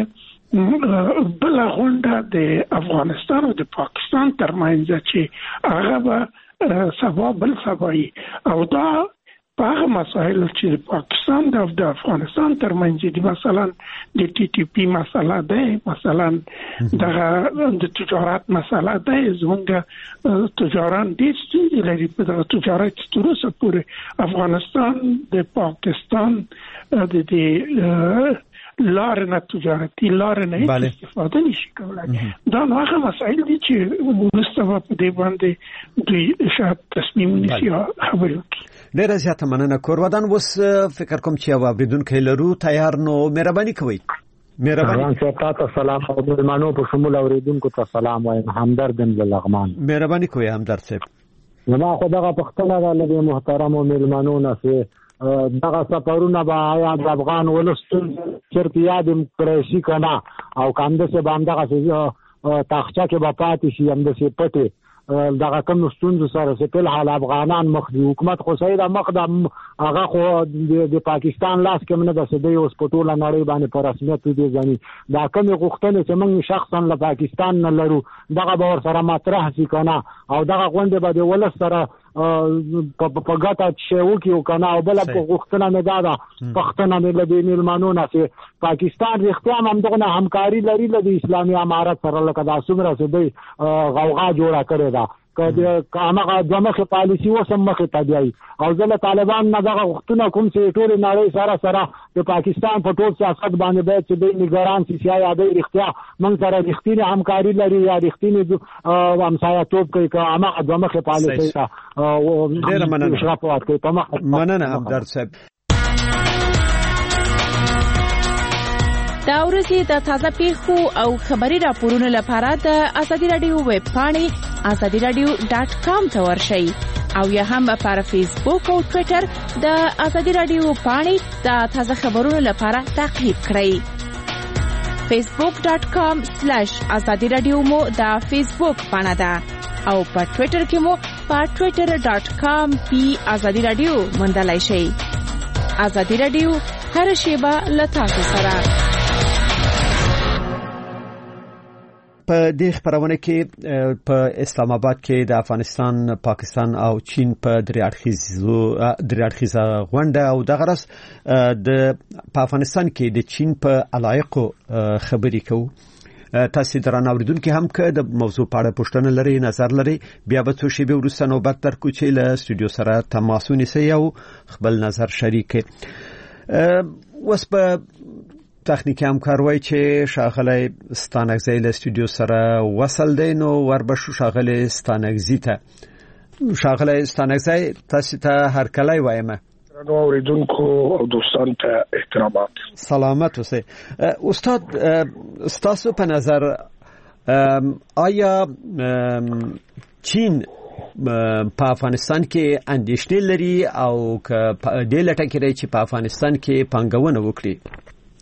بل غونډه د افغانستان او د پاکستان ترمنځ چې هغه به سبا بل سبا او دا په هغه مسایلو چې پاکستان او د افغانستان ترمنځ دي، مثلا د ټي ټي پی مسله ده، مثلا دغه د تجارت مسله ده. زموږ تجاران ډېر ستونزې لري په دغه تجارت چې تر اوسه پورې افغانستان د پاکستان د دې لارې نه تجارتي لارې نه استفاده نشي کولی. دا نو هغه مسایل دي چې وروسته به په دې باندې دوی شاید تصمیم نیسي خبرې وکړي. ډېره زیاته مننه کورودان. اوس فکر کوم چې یو اورېدونکی لرو تیار، نو مهرباني کوئ. مهرباني صاحب تاسو سلام او مېلمانو په شمول اوریدونکو ته سلام وایم. همدرد بن لغمان. مهرباني کوئ همدرد صاحب. زما خو دغه پښتنه ده له محترم او مېلمانو نه چې دغه سفرونه به آیا د افغان ولستون چرته یادم کړی شي کنه او کاندې سے باندې دغه تاخچه کې به پاتې شي هم د سي پټه دغه کوم ستونزو سره چې په حال افغانان مخ دي حکومت خو سید مخ د هغه خو د پاکستان لاس کې منه د سدي اوس په ټوله نړۍ باندې پر رسمیت دي ځنی دا کوم غوښتنه چې موږ شخصا له پاکستان نه لرو دغه به ور سره مطرح شي کنه او دغه غونډه به د ولس سره په ګټه شی وکيو کنه او بل په غوښتنه نه دا پښتنه نه لدی میلمانو نه چې پاکستان رښتیا هم دغه همکاري لري د اسلامي امارت سره لکه د اسمره سدي غوغا جوړه کړی دا که هغه دمخه پالیسی وسم مخه تدای او ځله طالبان نه دغه وختونه کوم چې ټول نړۍ سره سره د پاکستان په ټول سیاست باندې به چې د نگران سیاسي یادې رښتیا موږ سره رښتینی همکاري لري یا رښتینی همسایه توپ کوي که هغه دمخه پالیسی او ډیر مننه شرف ورکړي په مخ مننه همدرد صاحب. دا ورځې د تازه پیښو او خبري راپورونو لپاره د ازادي رادیو ویب پاڼې ازادي رادیو ډاټ کام ته ورشئ او یا هم په فیسبوک او ټوئیټر د ازادي رادیو پاڼې د تازه خبرونو لپاره تعقیب کړئ. فیسبوک ډاټ کام سلیش ازادي رادیو مو د فیسبوک پاڼه ده او په ټوئیټر کې مو په ټوئیټر ډاټ کام پی ازادي رادیو موندلای شئ. ازادي رادیو هر شیبه له تاسو سره. په دې خبرونه کې په اسلام آباد کې د افغانستان، پاکستان او چین په درې اړخیزو درې اړخیزه غونډه او د غرس د په افغانستان کې د چین په علایقو خبرې کوو. تاسو درنه اوریدونکو هم که د موضوع په اړه پوښتنه لري، نظر لري، بیا به څو شی به ورسره نوبت درکو چې له استودیو سره تماس ونیسئ او خپل نظر شریک کړئ. اوس په تخنیکی همکار وای چې شاغلی ستانکزی له استودیو سره وصل دی، نو وربشو شاغلی ستانکزی ته. شاغلی ستانکزی تاسو ته هر کله وایم. نو اوریدونکو او دوستان ته احترامات. سلامت اوسئ. استاد ستاسو په نظر آیا چین په افغانستان کې اندېښنې لري او که دې لټه کې چې په افغانستان کې پانګونه وکړي؟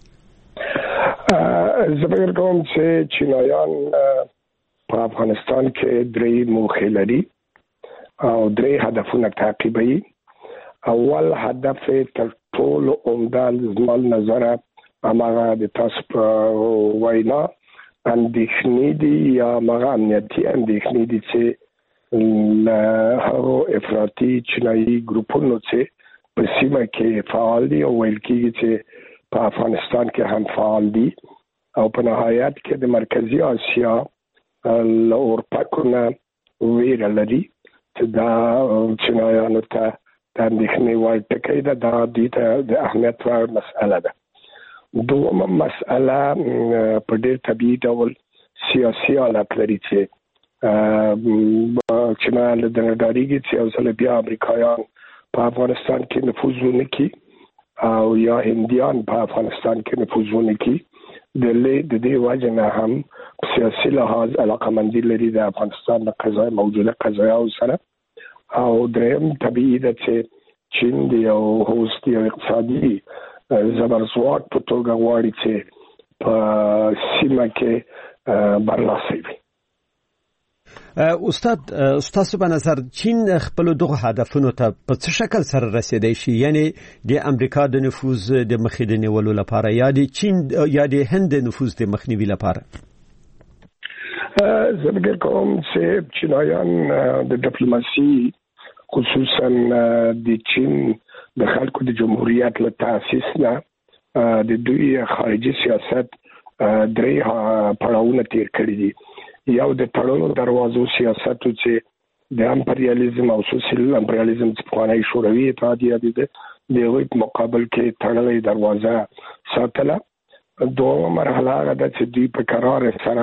زه فکر کوم چې چینایان په افغانستان کې درې موخې لري او درې هدفونه تعقیبوي. اول هدف تر ټولو عمده زما نظره هماغه د تاسو په وینا اندېښنې دي یا هماغه امنیتي اندېښنې دي چې له هغو افراطي چینایي ګروپونو چې په سیمه کې فعال دي او ویل کېږي چې په افغانستان کې هم فعال دي او په نهایت کې د مرکزی آسیا له اروپا نه ویره لري چې دا چینایانو ته د اندېښنې وړ ټکی ده. دا دوی ته د اهمیت وړ مسئله ده. دومره مسئله په ډېر طبیعي ډول سیاسي حالت لري چې چینایان له دغه ډارېږي چې یو ځل بیا امریکایان په افغانستان کې نفوذ ونه کړي او یا هندیان په افغانستان کې نفوذ ونه کړي. د دې وجه نه هم سیاسي لحاظ علاقمندي لري د افغانستان د قضایي موجوده قضایاو سره. او دریم طبیعي ده چې چین د یو هوست یو اقتصادي زبرځواک په توګه غواړي چې په سیمه کې برلاسي وي. استاد استاد په نظر چین خپل دغه هدفونو ته په څه شکل سره رسیدای شي؟ یعنی د امریکا د نفوذ د مخې نیولو لپاره یا د چین یا د هند د نفوذ د مخنیوي لپاره؟ زه فکر کوم چې چینایان د ډیپلوماسي خصوصا د چین د خلکو د جمهوریت له تاسیس نه د دوی خارجي سیاست درې پړاوونه تیر کړي دي. یو د تړلو دروازو سیاست چې د امپریالیزم او سوسیال امپریالیزم چې پخوانی شوروي اتحادیه دي د یوې مقابل کې تړلې دروازه ساتله. دوه مرحله هغه ده چې دوی په قرار سره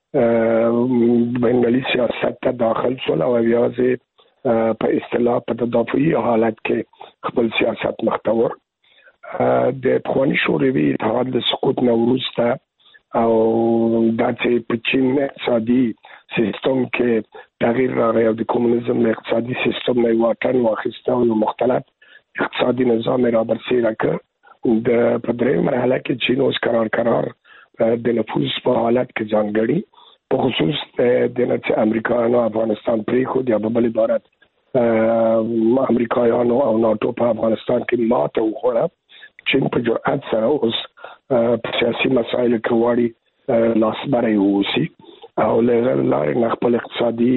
بنګالي سیاست ته داخل شول او بیا ځې په اصطلاح په تدافعي حالت کې خپل سیاست مختور. د پخوانی شوروي اتحاد د سقوط نه وروسته او دا چې په چین اقتصادي سیستم کې تغییر راغی او د کمونیزم اقتصادي سیستم نه واټن واخیسته او مختلف اقتصادي نظام را برسېره کړ د په درې مرحله کې چین اوس قرار قرار د نفوذ په حالت کې ځانګړي په خصوص د نړۍ امریکایانو افغانستان پرې خو د بل عبارت امریکایانو او ناتو په افغانستان کې ماته وخوړه چین په جرأت سره اوس په سیاسي مسایلو کې واړي لاسبره اوسي او لاره نه خپل اقتصادي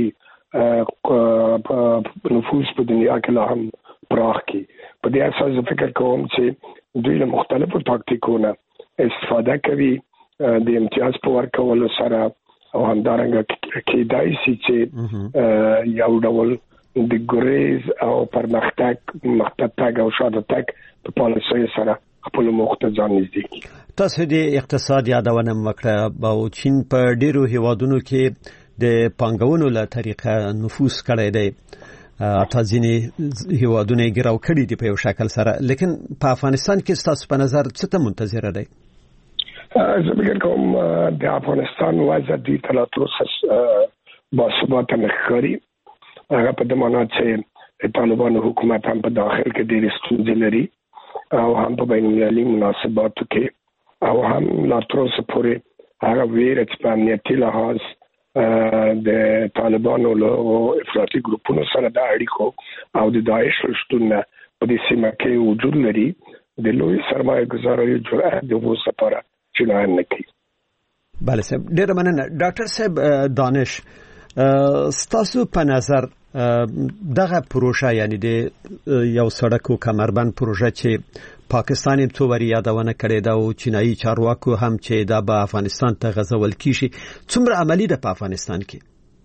نفوذ په دنیا کې لا هم پراخ کی په دې اساس فکر کوم چې دوی له مختلفو تاکتیکونو استفاده کوي د امتیاز په ورکولو سره او همدارنګه کېدای شي چې یو ډول د ګریز او پرمختګ مختتګ او شاته تک په پالیسۍ سره خپل مخته ځان نږدې کی. تاسو د اقتصاد یادونه وکړه او چین په ډیرو هیوادونو کې د پانګونو له طریقه نفوذ کړی دی اته ځینې هیوادونه یې ګراو کړي دي په یو شکل سره لیکن په افغانستان کې ستاسو په نظر څه ته منتظر دی؟ زه فکر کوم د افغانستان وضع د تلاتروس باثباته نخري هغه په دمانه چې طالبانو حکومت هم په داخل کې ډېر ستونزې لري او هم په بین المللي مناسباتو کې او هم لا تر اوسه پورې هغه ویره چې په امنیتي لحاظ د طالبانو له افراطي ګروپونو سره د اړیکو او د داعش شتون په دې سیمه کې وجود لري د لوی سرمایه ګزارۍ جرأت د وو سپاره چنان نه کوي. بله صاحب ډېر مننه. ډاکټر صاحب دانش ستاسو په نظر دغه پروژه یعنی د یو سړک او کمربند پروژه چې پاکستان یې څو وری یادونه کړې ده او چینایي چارواکو هم چې دا به افغانستان ته غځول کیږي څومره عملی ده په افغانستان کې؟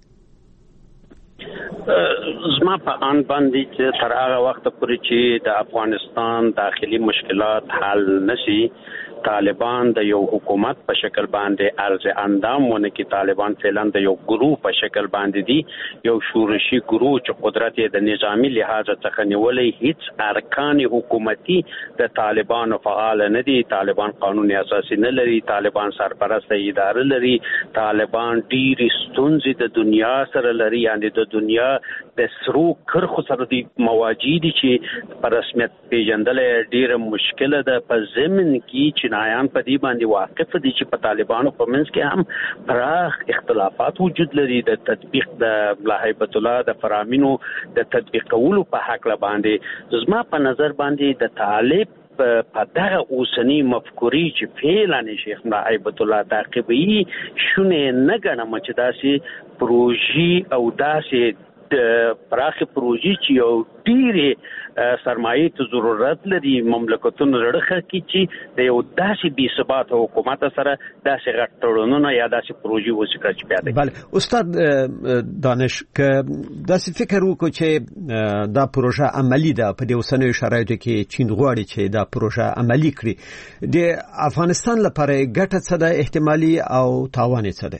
زما په ان باندې چې تر هغه وخت پورې چې د افغانستان داخلي مشکلات حل نشي طالبان د یو حکومت په شکل باندې ارز اندام ونه کې طالبان فعلا د یو ګروپ په شکل باندې دي یو شورشي ګروپ چې قدرت د نظامی لحاظ څخه نیولې هیڅ ارکان حکومتي د طالبان فعال نه دي. طالبان قانوني اساسي نه لري، طالبان سرپرست اداره لري، طالبان ډیر ستونزې د دنیا سره لري یعنی د دنیا د سرو کرخو سره دي مواجهه دي چې په رسمیت پیژندل ډیر مشکله ده. په ضمن کې چې نایان په دې باندې واقف دي چې په طالبانو په منځ کې هم پراخ اختلافات وجود لري د تطبیق د ملاحبت الله د فرامینو د تطبیق کولو په حق لا باندې. زما په نظر باندې د طالب په دغه اوسنی مفکوري چې فعلا شیخ ملاحبت الله تعقیبي شونه نه ګڼم چې داسې پروژې او داسې د پراخ پروژې چې یو ډېرې سرمایې ته ضرورت لري مملکتونو لړخه کې چې د یو داسې بې ثباته حکومت سره داسې غټ تړونونه یا داسې پروژې وسیکړه چې پیاده. بله استاد دانش که داسې فکر وکړو چې دا پروژه عملی ده په دې اوسنیو شرایطو کې چین غواړي چې دا پروژه عملی کړي د افغانستان لپاره ګټه څه ده احتمالي او تاوان څه ده؟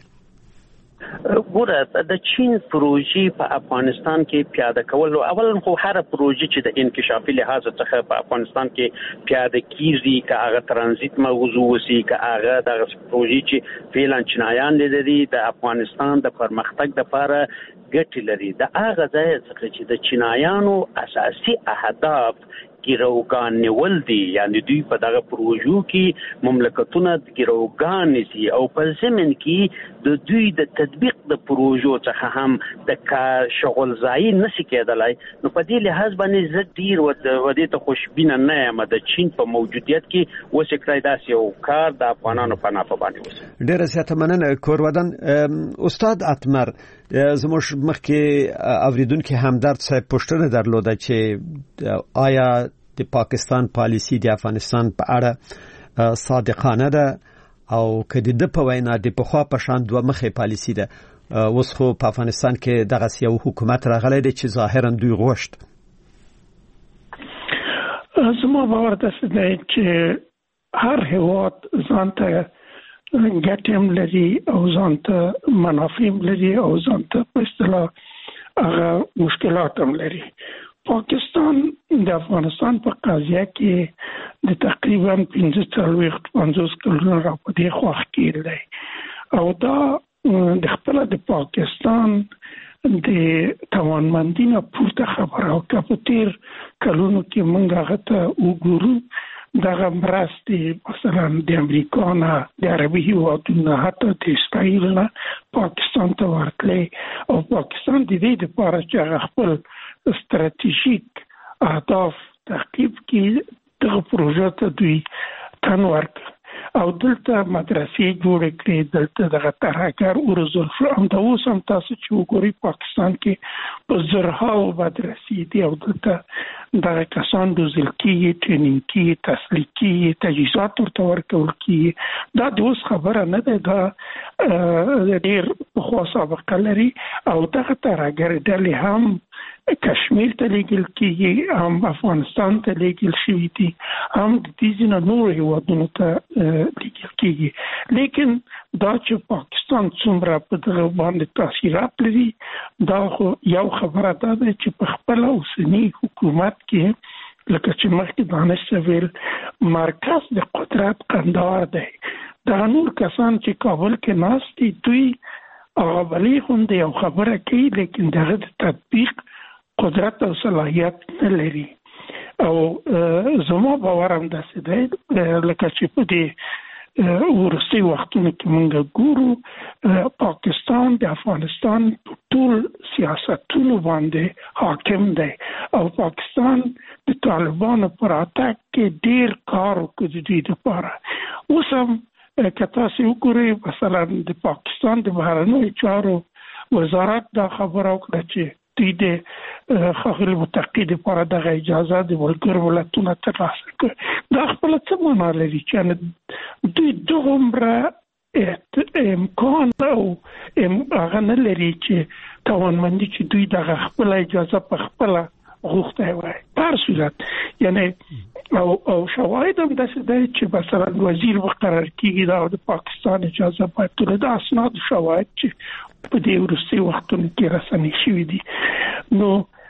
ګوره د چین پروژې په افغانستان کې پیاده کول اولا خو هر پروژې چې د انکشافي لحاظ څخه په افغانستان کې پیاده کیږي که هغه ترانزیت موضوع وسی که هغه د پروژې چې فعلا چینایان لري د افغانستان د پرمختګ لپاره ګټه لري د هغه ځای څخه چې د چینایانو اساسي اهداف ګیروګان نیول دي یعنی دوی په دغه پروژو کې مملکتونه ګیروګان نيسي او په ضمن کې د دوی د تطبیق د پروژو څخه هم د شغل ځای نشي کېدلای. نو په دې لحاظ باندې زه ډیر ودې ته خوشبینه نه یم د چین په موجودیت کې وسکړای داسې یو کار د افغانانو په نافه باندې وسی. ډیر زیاته مننه کورودن. استاد اتمر زموږ مخکې اوریدونکو همدرد صاحب پوښتنه درلوده چې آیا د پاکستان پالیسی د افغانستان په اړه صادقانه ده او کله د په وینا د پخوا په شان دوه مخې پالیسی ده اوس خو په افغانستان کې دغه یو حکومت راغلی دی چې ظاهرا دوی غوښت. زما باور داسې دی چې هر هیواد ځانته ګټم لري او ځانته منافع لري او ځانته په اصطلاح هغه مشکلات هم لري. پاکستان د افغانستان په قضیه کې د تقریبا پنځه څلوېښت پنځوس کلونو راپدې خواخ کېدلی او دا د خپل د پاکستان د توانمندۍ نه پورته خبره او کپتیر کلونو کې موږ هغه ته وګورو دغه مرستې مثلا د امریکا نه د عربي هیوادونو حتی د اسرائیل نه پاکستان ته ورتلې او پاکستان د دې لپاره چې هغه خپل ستراتیژیک اهداف تعقیب کړي دغه پروژه ته دوی تن ورکړ او دلته مدرسې جوړې کړې دلته دغه ترهګر ورزول شو هم د اوس هم تاسو چې وګورئ پاکستان کې په زرهاو مدرسې دي او دلته دغه کسان روزل کېږي ټرینینګ کېږي تسلیح کېږي تجهیزات ورته ورکول کېږي دا د اوس خبره نه ده دا ډېر پخوا سابقه لري او دغه ترهګر ډلې هم کشمیر ته لیږل کېږي هم افغانستان ته لیږل شوي دي هم د دې ځینو نورو هیوادونو ته لیږل کېږي لیکن دا چې پاکستان څومره په دغه باندې تاثیرات لري دا خو یو خبره ده چې په خپل اوسني حکومت کې لکه چې مخکې دانش سویل مرکز د قدرت قندهار دی دا نور کسان چې کابل کې ناست دي دوی هغه بلې غوندې یو خبره کوي لیکن دغه د تطبیق قدرت او صلاحیت نه لري او زما باور هم داسې دی لکه چې په دې ورستي وختونو کې موږ ګورو پاکستان د افغانستان ټول سیاستونو باندې حاکم دی او پاکستان د طالبانو پر اتاک کې ډیر کار وکړي د دې لپاره اوس هم که تاسو وګورئ مثلا د پاکستان د بهرنیو چارو وزارت دا خبره وکړه چې دوی د ښاغلي متقي دپاره دغه اجازه د ملګرو ملتونو ترلاسه کړه دا خپله څه معنا لري چې دوی دومره امکان او هغه نه لري چې توانمندي چې دوی دغه خپله اجازه په خپله غوښتی وای په هر صورت یعنی او او شواهد هم داسې دی چې مثلا وزیر مقرر کېږي دا د پاکستان اجازه باید ټول د اسناد شواهد چې په دې وروستي وختونو کې رسنۍ شوي دي نو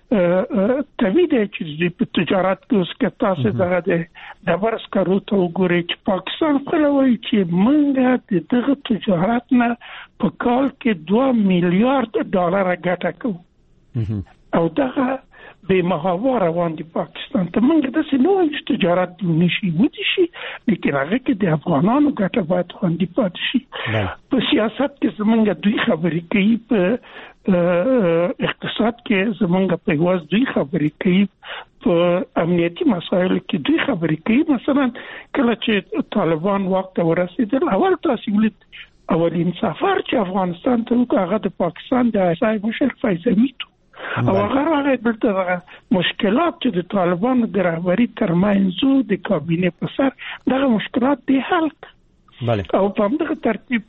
طبیعي دی چې په تجارت کې اوس که تاسو دغه د ډبرو سکرو ته وګورئ چې پاکستان خپله وایي چې موږ د دغه تجارت نه په کال کې دوه میلیارد ډالره ګټه کوو او دغه به محاور روان دي پاکستان ته موږ داسې نه وایو چې تجارت نشي ودی شي لیکن هغه کې د افغانانو ګټه باید خوندي پاتې شي په سیاست کې زمونږ دوی خبرې کوي په اقتصاد کې زمونږ په یواز دوی خبرې کوي په امنیتي مسایلو کې دوی خبرې کوي مثلا کله چې طالبان واک ته ورسېدل اول تاسو ولید اولین سفر چې افغانستان ته وکړ هغه د پاکستان د اسای مشر فیض حمید او هغه راغی دلته مشکلات چې د طالبانو د رهبري ترمنځ د کابینې په سر دغه مشکلات دی حل او په همدغه ترتیب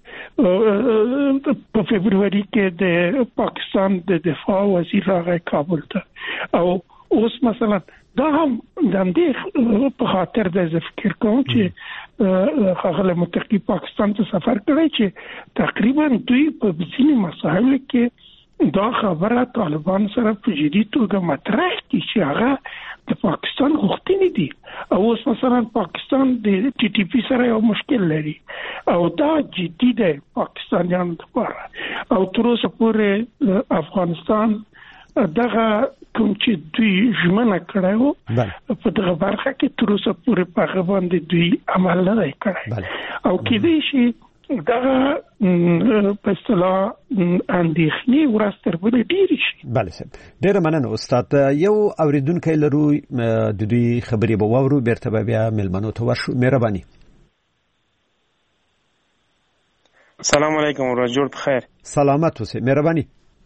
په فبروري کې د پاکستان د دفاع وزیر راغی کابل ته او اوس مثلا دا هم د دې په خاطر د فکر کوم چې ښاغلی متقي پاکستان ته سفر کړی چې تقریبا دوی په ځینې مسایلو کې دا خبره طالبان سره په جدي توګه مطرح کړي چې هغه د پاکستان غوښتنې دي او اوس مثلا پاکستان د ټي ټي پی سره یو مشکل لري او دا جدي دی پاکستانیانو لپاره او تر اوسه پورې افغانستان دغه کوم چې دوی ژمنه کړې وو په دغه برخه کې تر اوسه پورې په هغه باندې دوی عمل نه دی کړی او کېدای شي دغه په اصطلاح اندېښنې ورځ تر بلې ډېرې شي. بله صاحب ډېره مننه استاد. یو اورېدونکی لرو د دوی خبرې به واورو بیرته به بیا مېلمنو ته ورشو. مهرباني. سلام علیکم ورځ جوړ په خیر. سلامت اوسئ. مهرباني.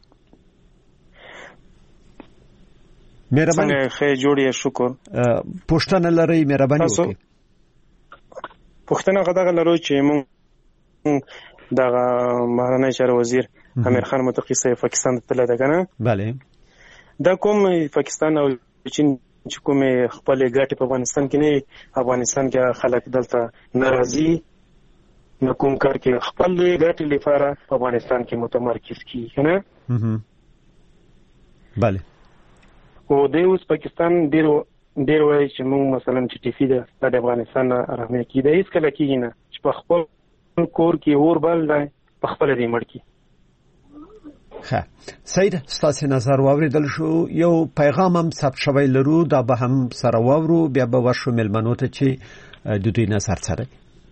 مهرباني. څنګه خیر جوړ یې شکر. پوښتنه لرئ مهرباني وکړئ. پوښتنه غدغه لرو چې موږ دغه مهرباني چارو وزیر امیر خان متقي صاحب پاکستان ته تللی دی کنه. بله. دا کوم پاکستان او چین چې کوم خپل ګټې په افغانستان کې نه افغانستان کې خلک دلته ناراضي نو کوم کار کې خپل ګټې لپاره په افغانستان کې متمرکز کیږي کنه. بله. او د اوس پاکستان ډیر ډیر وایي چې موږ مثلا چې ټي پی د افغانستان رحمه کیده هیڅ کله کیږي نه چې په خپل کور کې اور بل دی په خپل دې مړ کی ښه سید ستاسو نظر واوریدل شو یو پیغام هم ثبت شوی لرو دا به هم سره واورو بیا به ورشو ملمنو ته چې د دوی نظر سره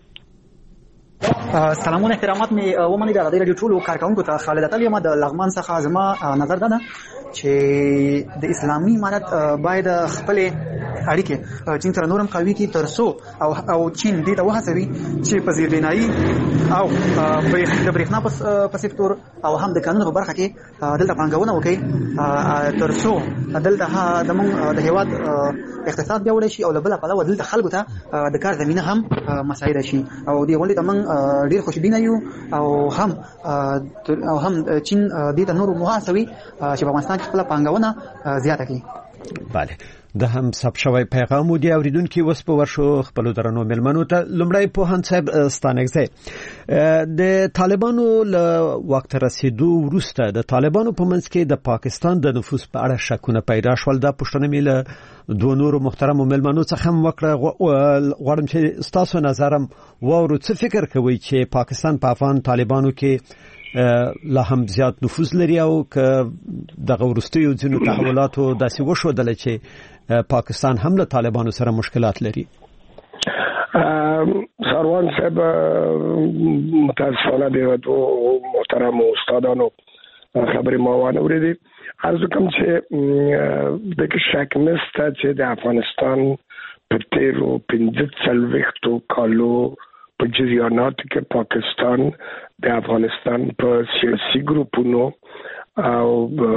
سلامونه احترامات می ومني د غدیر ټولو کارکونکو ته خالد علي د لغمان څخه زما نظر ده چې د اسلامي امارت باید خپل اړیکې چین سره نورم قوي کی ترسو او او چین دې ته وهڅوي چې په زیربنایي او د برېښنا په سکتور او هم د قانون په برخه کې دلته پانګونه وکړي ترسو دلته د موږ د هیواد اقتصاد بیا وړي شي او بل په لور دلته خلکو ته د کار زمينه هم مساعده شي او دی ولې د موږ ډیر خوشبینه یو او هم او هم چین دې ته نور مهاصوي چې په افغانستان کې خپل پانګونه زیاته کړي. بله د هم سب شوی پیغام دی اوریدونکو وس په ورشو خپل درنو ملمنو ته لمړی په هان صاحب ستانګزه د طالبانو له وخت رسیدو وروسته د طالبانو په منځ کې د پاکستان د نفوذ په اړه شکونه پیدا شول د پښتنه میله دوه نور محترم ملمنو څخه هم وکړه غواړم چې تاسو نظرم وورو څه فکر کوي چې پاکستان په افغان طالبانو کې لا هم زیات نفوذ لري او ک د غورستیو ځینو تحولاتو داسې وشو دل چې پاکستان هم له طالبانو سره مشکلات لري. سروان صاحب متاسفانه دی تو محترم استادانو خبرې ما وانه ورېدي عرض کوم چې د کې شک نشته چې د افغانستان په تیرو پنځه څلوېښتو کالو په جریاناتو کې پاکستان د افغانستان په سیاسي ګروپونو او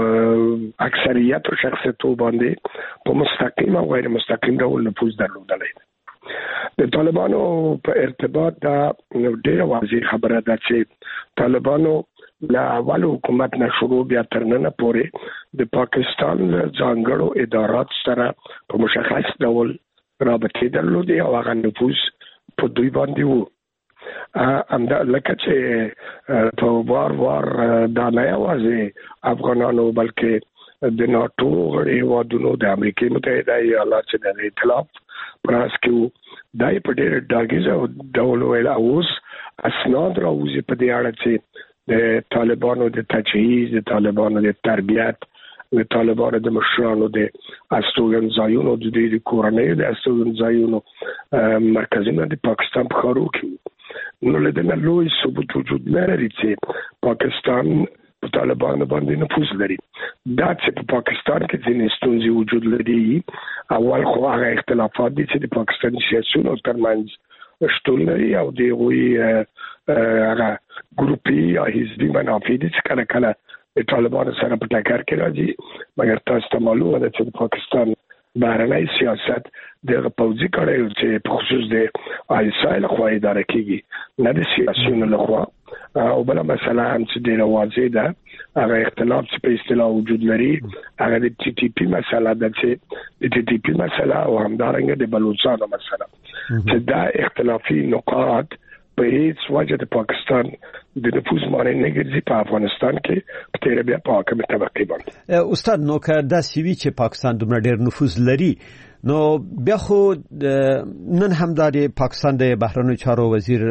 اکثریت او شخصیتو باندې په مستقیم او غیر مستقیم ډول نفوذ درلودلی. د طالبانو په ارتباط دا ډېره واضح خبره ده چې طالبانو له اول حکومت نه شروع بیا تر نن پورې د پاکستان ځانګړو ادارات سره په مشخص ډول رابطې درلودې او هغه نفوذ په دوی باندې وو. امدا لکه چې په وار وار دا نه یوازې افغانانو بلکې د ناتو غړي هیوادونو د امریکا متحده ایالات د ائتلاف پراس کې دای په ډېر ډاګیز ډول ویل اوس اسناد راوځي په دې اړه چې د طالبانو د تجهیز د طالبانو د تربیت د طالبانو د مشرانو د استوګن ځایونو د دې کورنۍ د استوګن ځایونو مرکزونه د پاکستان په خارو کې نو له دې لوی ثبوت وجود لري چې پاکستان په طالبانو باندې نفوذ لري. دا چې په پاکستان کې ځینې ستونزې وجود لري اول خو هغه اختلافات دي چې د پاکستان سیاسيونو ترمنځ شتون لري او د وی هغه ګروپي یا حزبي منافع دي چې کله کله د طالبانو سره په ټکر کې راځي مګر تاسو ته معلومه ده چې پاکستان بهرنی سیاست د پوځي کړي چې په خصوص د آیسایل خو اداره کیږي نه د سیاسيونو لخوا او بل مسله هم چې د واضح ده هغه اختلاف چې په اصطلاح وجود لري هغه د ټي ټي پی مسله ده چې د ټي ټي پی مسله او همدارنګه د بلوچستان مسله چې دا اختلافي نقاط په هیڅ وجه د پاکستان د نفوذ معنی نه ګرځي په افغانستان کې په تیر بیا په حکم طبقه باندې. استاد نو که دا سوي چې پاکستان دومره ډېر نفوذ لري نو بیا خو نن هم د پاکستان د بهرنیو چارو وزیر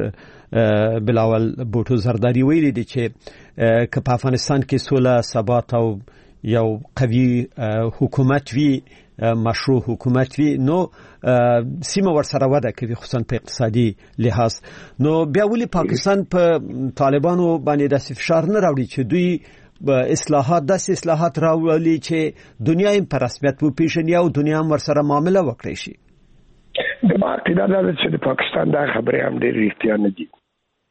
بلاول بوټو زرداری ویلي دي چې که په افغانستان کې سوله ثبات او یو قوي حکومت وي مشروع حکومت وي نو سیمه ورسره وده کوي خصوصا په اقتصادي لحاظ نو بیا ولې پاکستان په طالبانو باندې د فشار نه راوړي چې دوی اصلاحات داسې اصلاحات راوړي چې دنیا یې په رسمیت وپیژني او دنیا هم ورسره معامله وکړي شي. د ما عقیده ده چې د پاکستان دا خبرې هم ډېرې رښتیا نه دي.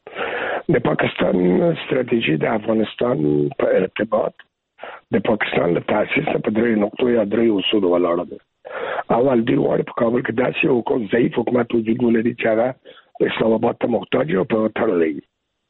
د پاکستان ستراتیژي د افغانستان په ارتباط د پاکستان له تاسیس په درې نقطو یا درې اصول ولاړه ده. اول دی وړ په کابل کې داسې یو کوم ضعیف حکومت وجود ولري چې هغه اسلام آباد ته محتاج او په تړلې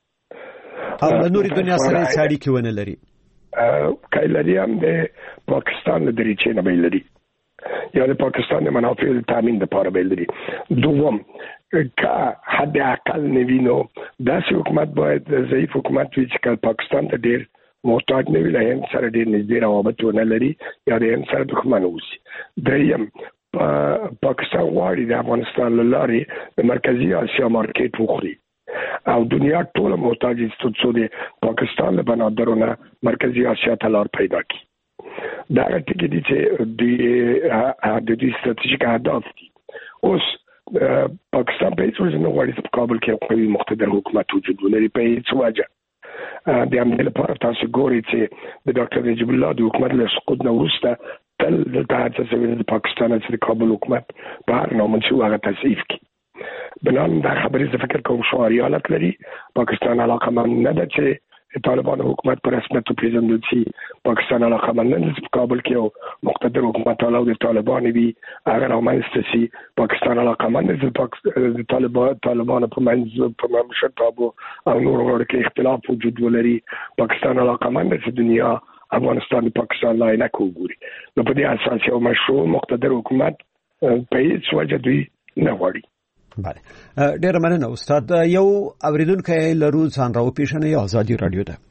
او د نوري دنیا سره اړیکې ونه لري. کایلری هم د پاکستان د دریچې نه بیلري یا د پاکستان د منافع تامین لپاره بیلري. دوم که حد اقل نوینو داسې حکومت باید ضعیف حکومت وي چې پاکستان ته ډېر محتاج نه وي له هند سره ډېر نږدې روابط ونه لري یا د هند سره دښمن اوسي. دریم پاکستان غواړي د افغانستان له لارې د مرکزي اسیا مارکیټ وخوري او دنیا ټول محتاج دي چې د پاکستان له بنادرونه مرکزی اسیا ته لار پیدا کړي. دا ټکی دي چې د د دې ستراتیژیک اهداف دي. اوس پاکستان په هیڅ وجه نه غواړي چې په کابل کې قوي مقتدر حکومت وجود ولري په هیڅ وجه. د همدې لپاره تاسو ګورئ چې د ډاکټر نجیب الله د حکومت له سقوط نه وروسته تل دلته هڅه شوې د پاکستان چې د کابل حکومت په هر نامنشي هغه تصحیح کړي. بنان دا خبرې زه فکر کوم شعاري حالت لري. پاکستان علاقمند نه ده چې طالبان حکومت پر رسمیت وپېژندل شي. پاکستان علاقمند نه ده چې په کابل کې یو مقتدر حکومت والا د طالبان وي هغه رامنځته شي. پاکستان علاقمند نه ده چې د طالبانو په منځ په مشرتابو او نورو غړو کې اختلاف وجود ولري. پاکستان علاقمند نه چې دنیا افغانستان د پاکستان لا عینک وګوري. نو په دې اساس یو مشروع مقتدر حکومت په هیڅ وجه دوی نه غواړي. بله ډیر مننه استاد. یو اوریدونکو لرو ځان راو پیښنه آزادی رادیو ده.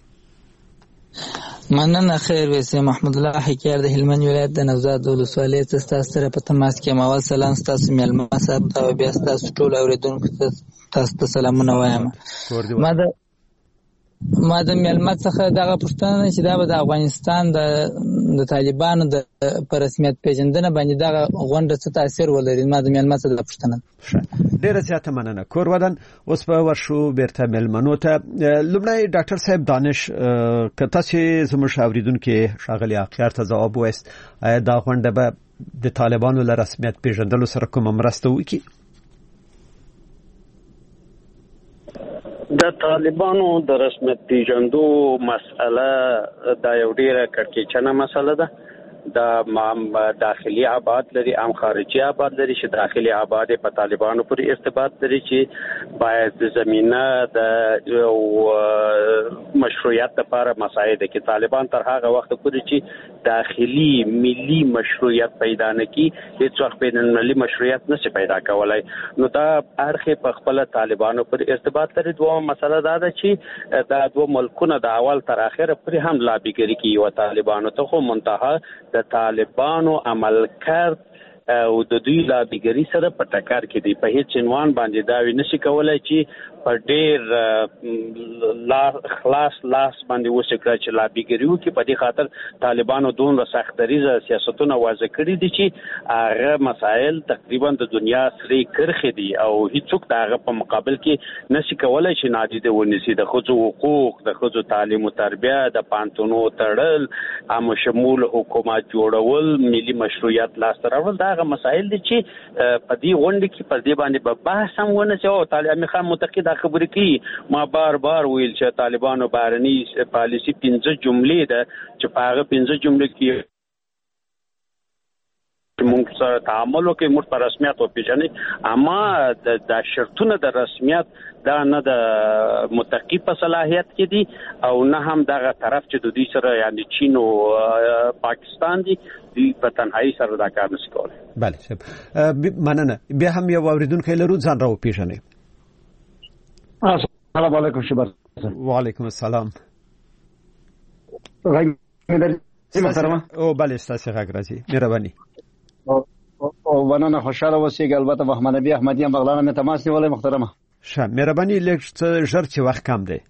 مننه. خیر وسه محمود الله حکیر د هلمند ولایت د نوزاد ولسوالۍ ته تاسو سره په تماس کې ماول سلام تاسو مېلمه صاحب ته بیا تاسو ټول اوریدونکو ته تاسو ته سلامونه وایم. ما د ما د مېلمه څخه دغه پوښتنه چې دا به د افغانستان د د طالبانو د پر رسمیت پیژندنه باندې دغه غونډه څه تاثیر ولري. ما د مېلمه څخه د پوښتنه ډیره زیاته مننه. کور ودان اوس په ورشو بیرته مېلمنو ته. لومړی ډاکټر صاحب دانش کته چې زموږ اوریدونکو شاغلی اخیار ته جواب وست دا غونډه به د طالبانو له رسمیت پیژندلو سره کوم مرسته وکړي؟ د طالبانو د رسمیت پیژندو مسأله دا یو ډیره کړکېچنه مسأله ده. دا داخلي آباد لري ام خارجي آباد لري چې داخلي آباد په طالبانو پر ارتباط لري چې باید زمينه د مشروعیت لپاره مساعده کې طالبان تر هغه وخت پورې چې داخلي ملي مشروعیت پیدا نه کی هیڅ وخت بین المللي مشروعیت نشي پیدا کولای. نو دا ارخه په خپل طالبانو پر ارتباط لري. دوه مسله دا ده چې دا دوه ملکونه د اول تر اخره پورې هم لابیګری کوي او طالبانو ته خو منتها د طالبانو عمل کرد او د دوی لابیګری سره په ټکر کې دی. په هیڅ عنوان باندې دا وی نشي کولای چې په ډېر خلاص لاس باندې وسکړي چې لابیګری وکړي. په دې خاطر طالبانو دومره سختریزه سیاستونه واضح کړي دي چې هغه مسائل تقریبا د دنیا سری کرخې دي او هیڅوک دا هغه په مقابل کې نشي کولای چې نادیده ونیسي. د ښځو حقوق، د ښځو تعلیم او تربیه، د پانتونو تړل، عام شمول حکومت جوړول، ملي مشروعیت لاسته راوړل، دا هغه مسائل دي چې په دې غونډه کې پر دې باندې به بحث هم ونه شي. او طالب خان متقی دا خبرې کوي. ما بار بار ویل چې طالبانو بهرني پالیسي پنځه جملې ده چې په هغه پنځه جملې کې موږ سره تعامل وکړي، موږ په رسمیت وپېژني. اما د شرطونه د رسمیت دا نه د متقی په صلاحیت کې دي او نه هم دغه طرف چې د دوی سره یعنی چین او پاکستان دي دوی په تنهایی سره دا کار نشي کولی. بله صاحب مننه. بیا هم یو اوریدونکی لرو ځان را وپېژنئ. السلام علیکم شبر. وعلیکم السلام. غږ محترمه او بله ستاسو غږ راځي. مهرباني. او وننه خوشاله اوسئ. البته محمد نبی احمدی هم بغلانه مې تماس نیولې محترمه. ښه مهرباني. لږ ژر چې وخت کم دی.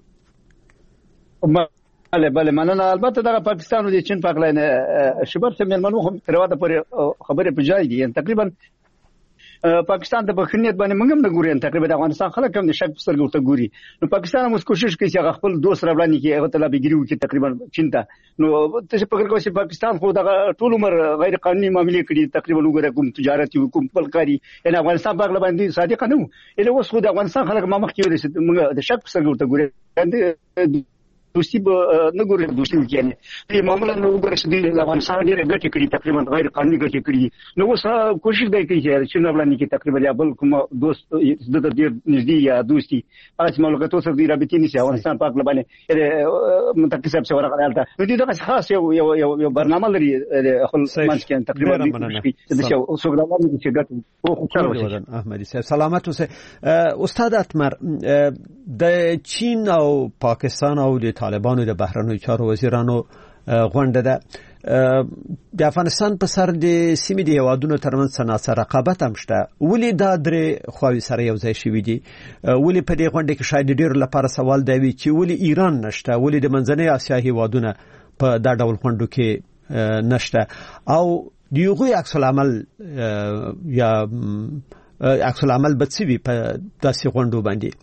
بله بله مننه. البته دا پاکستان او د چین په اړه شبر څه مېلمنو هم تر واده پورې خبرې په ځای دي. تقریبا پاکستان ته په خنیت باندې موږ هم نه ګورو. تقریبا د افغانستان خلک هم د شک سترګو ورته ګوري. نو پاکستان هم کوشش کوي چې خپل دوست راوړي کې هغه ته لابیګری وکړي تقریبا چین ته. نو تاسو فکر کوئ چې پاکستان خو دا ټول عمر غیر قانوني معاملې کړي تقریبا وګوره کوم تجارت یو کوم بلکاري ان افغانستان په اړه باندې صادق نه وو. اله اوس خو د افغانستان خلک ما مخکې ورسې موږ د شک سترګو ورته ګوري. دوستي به نه ګوري. دوستي وکړي په معاملې نو وګوره چې د افغانستان ډېر ګټې کړي تقریبا غیر قانوني ګټې کړي. نو اوس کوشش دی کوي چې چین باندې کې تقریبا یا بل کوم دوست د دې نږدې یا دوستي هغه مملکتونو سره د رابطې نشي افغانستان په اړه باندې متقی صاحب څو ورغلی البته نو دې دغه خاص یو یو یو برنامه لري خپل منځ کې تقریبا د شو سوګرامانو چې ګټ او خوشاله احمدي صاحب سلامت اوسه. استاد اتمر د چین او پاکستان او د طالبانو د بهرنیو چارو وزیرانو غونډه ده. د افغانستان په سر د سیمې د هیوادونو ترمنځ سناسه رقابت هم شته، ولې دا درې خواوې سره یو ځای شوي دي؟ ولې په دې غونډه کې شاید ډېر لپاره سوال دی چې ولې ایران نشته، ولې د منځنۍ اسیا هیوادونه په دا ډول غونډو کې نشته، او د یوغوی عکس العمل یا عکس العمل به څه وي په داسې غونډو باندې؟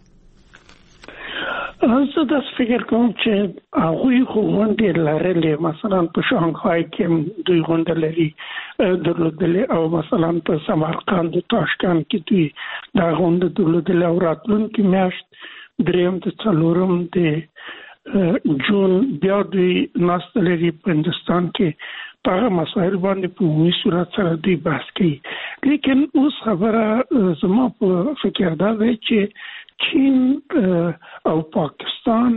زه داس فکر کوم چې هغوی خو غونډې لرلې، مثلا په شانګهای کې دوی غونډه لري درلودلې، او مثلا په سمرقند او تاشکند کې دوی دا غونډه درلودلې، او راتلونکي میاشت دریم د څلورم د جون بیا دوی ناسته لري په هندوستان کې په هغه مسایل باندې په عمومي صورت سره دوی بحث کوي. لیکن اوس خبره زما په فکر دا دی چې چین او پاکستان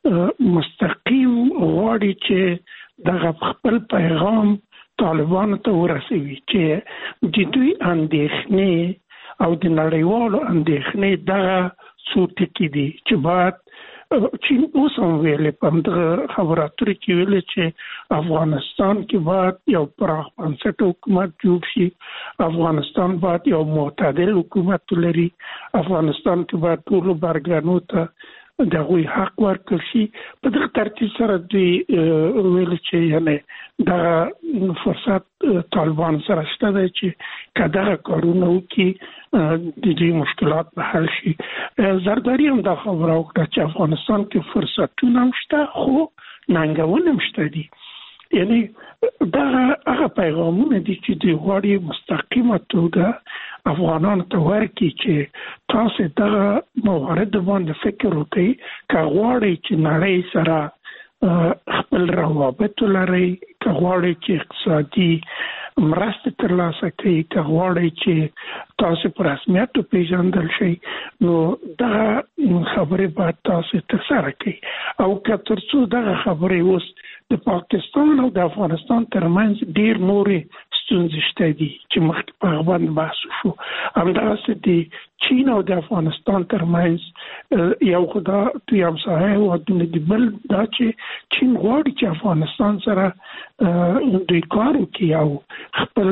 مستقیم غواړي چې دغه خپل پیغام طالبانو ته ورسوي چې د دوی اندېښنې او د نړیوالو اندېښنې دغه څو ټکي دي چې باید چین اوس هم ویلې په دغه خبراتو کې ویلې چې افغانستان کې باید یو پراخ بنسټ حکومت جوړ شي، افغانستان باید یو معتدل حکومت ولري، افغانستان کې باید ټولو برګانو ته د غوي حق ورکړل شي. په دغه ترتیب سره دوی ویل چې یعنی دا فرصت طالبان سره شته دی چې کداغه کارونه وکړي د دې مشکلات به حل شي. زرداری هم دا خبره وکړه چې افغانستان کې فرصتونه شته خو ننګونه هم شته دي، یعنی دا هغه پیغامونه دي چې دوی غواړي مستقیمه توګه افغانانو ته ورکړي چې تاسو دغه موارد باندې فکر وکړئ، که غواړئ چې نړۍ سره خپل روابط ولرئ، که غواړئ چې اقتصادي مرسته ترلاسه کړئ، که غواړئ چې تاسو په رسمیت وپېژندل شئ، نو دغه خبرې باید تاسو ترسره کړئ. او که تر څو دغه خبرې اوس د پاکستان او د افغانستان ترمنځ ډېر نورې ستونزې شته دي چې مخکې په هغه باندې بحث وشو، همدغسې د چین او د افغانستان ترمنځ یو خو دا دوی همسایه هېوادونه دي، بل دا چې چین غواړي چې افغانستان سره دوی کار وکړي او خپل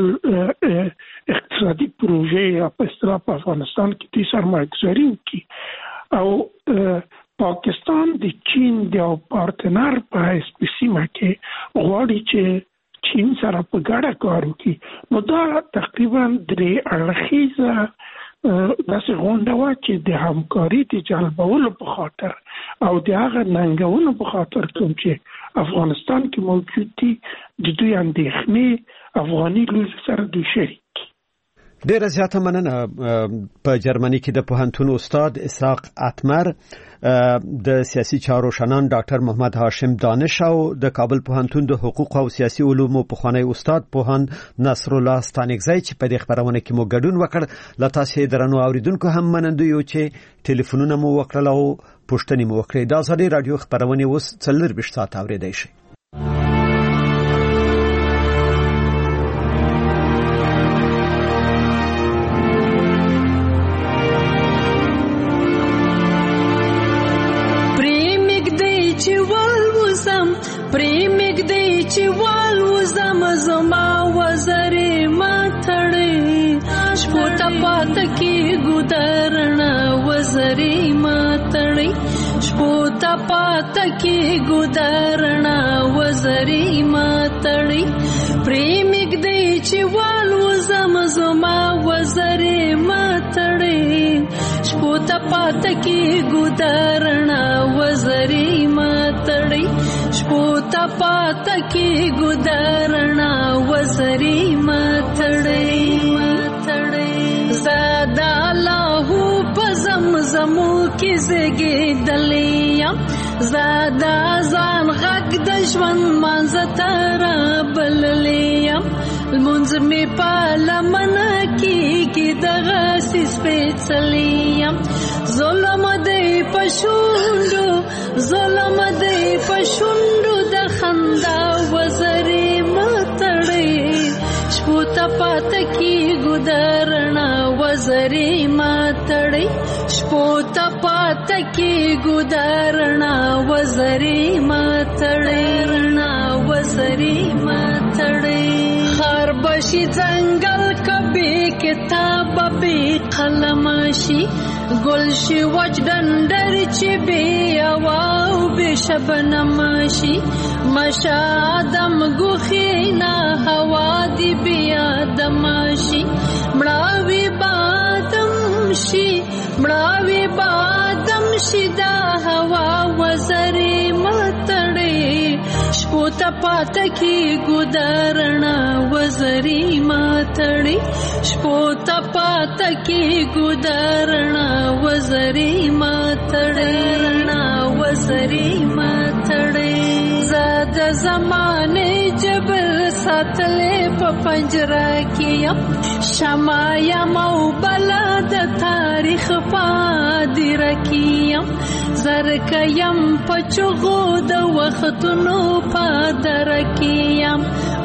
اقتصادي پروژې یا په اصطلاح په افغانستان کې دوی سرمایه‌ګذاري وکړي. او پاکستان د چین د پارتنر په حیث په سیمه کې غواړي چې چین سره په ګډه کار وکړي. نو دا تقریبا درې اړخیزه داسې غونډه وه چې د همکاري د جلبولو په خاطر او د هغه ننګونو په خاطر کوم چې افغانستان کې موجود دي د دوی اندېښنې افغاني لوژې سره دوی شریک. ډیره زیاته مننه. په جرمني کې د پوهنتون استاد اسحاق اتمر، د سیاسي چارو شنان ډاکټر محمد هاشم دانش او د کابل پوهنتون د حقوق او سیاسي علومو پخوانی استاد پوهاند نصر الله ستانکزی چې په دې خبرونه کې مو ګډون وکړ. له تاسو درنو اوریدونکو هم مننه یو چې ټلیفونونه مو وکړل او پوښتنې مو وکړې. دا ازادي رادیو خبرونه اوس څلور بیش ساعت اوریدای شي. پریمګ دی چې وال وزم زما وزرې ماتړې شپو ته پات کې ګودرنا وزرې ماتړې شپو ته پات کې ګودرنا وزرې ماتړې پریمګ دی چې وال وزم زما وزرې ماتړې شپو ته پات کې ګودرنا وزرې ماتړې شپو ته پات کې ګودرنا وزرې ماتړې ماتړې زادا الله په زمزمو کې زګېدلې زادا ځان غږ د ژوند مانځ تر بللې المنځ مې په لمنه کې کې دغه سپېڅلې ظلم دی پښوندو ظلم دی پښوندو د خندا وزرې ماتړې شپو ته پات کې ګودرنا وزرې ماتړې شپو ته پات کې ګودرنا وزرې ماتړې وزري ماتړي خار بشي ځنګل کبي کتاب به قلم شي ګل شي وجدندر چې بي او به شبنم شي مشادم ګوخینا هوا دی بیا دمشي مړاوي بادم شي مړاوي بادم شي دا هوا وزري ماتړي شپو ته پات کی ګدارنا وزري ماتړي شپو ته پات کی ګدارنا وزري ماتړي وزري ماتړي زاد زمانه جبل ساتلې په پنجره کې شمع یم او بلد تاریخ پادر کیم زرکیم په چغو د وختونو پادر کیم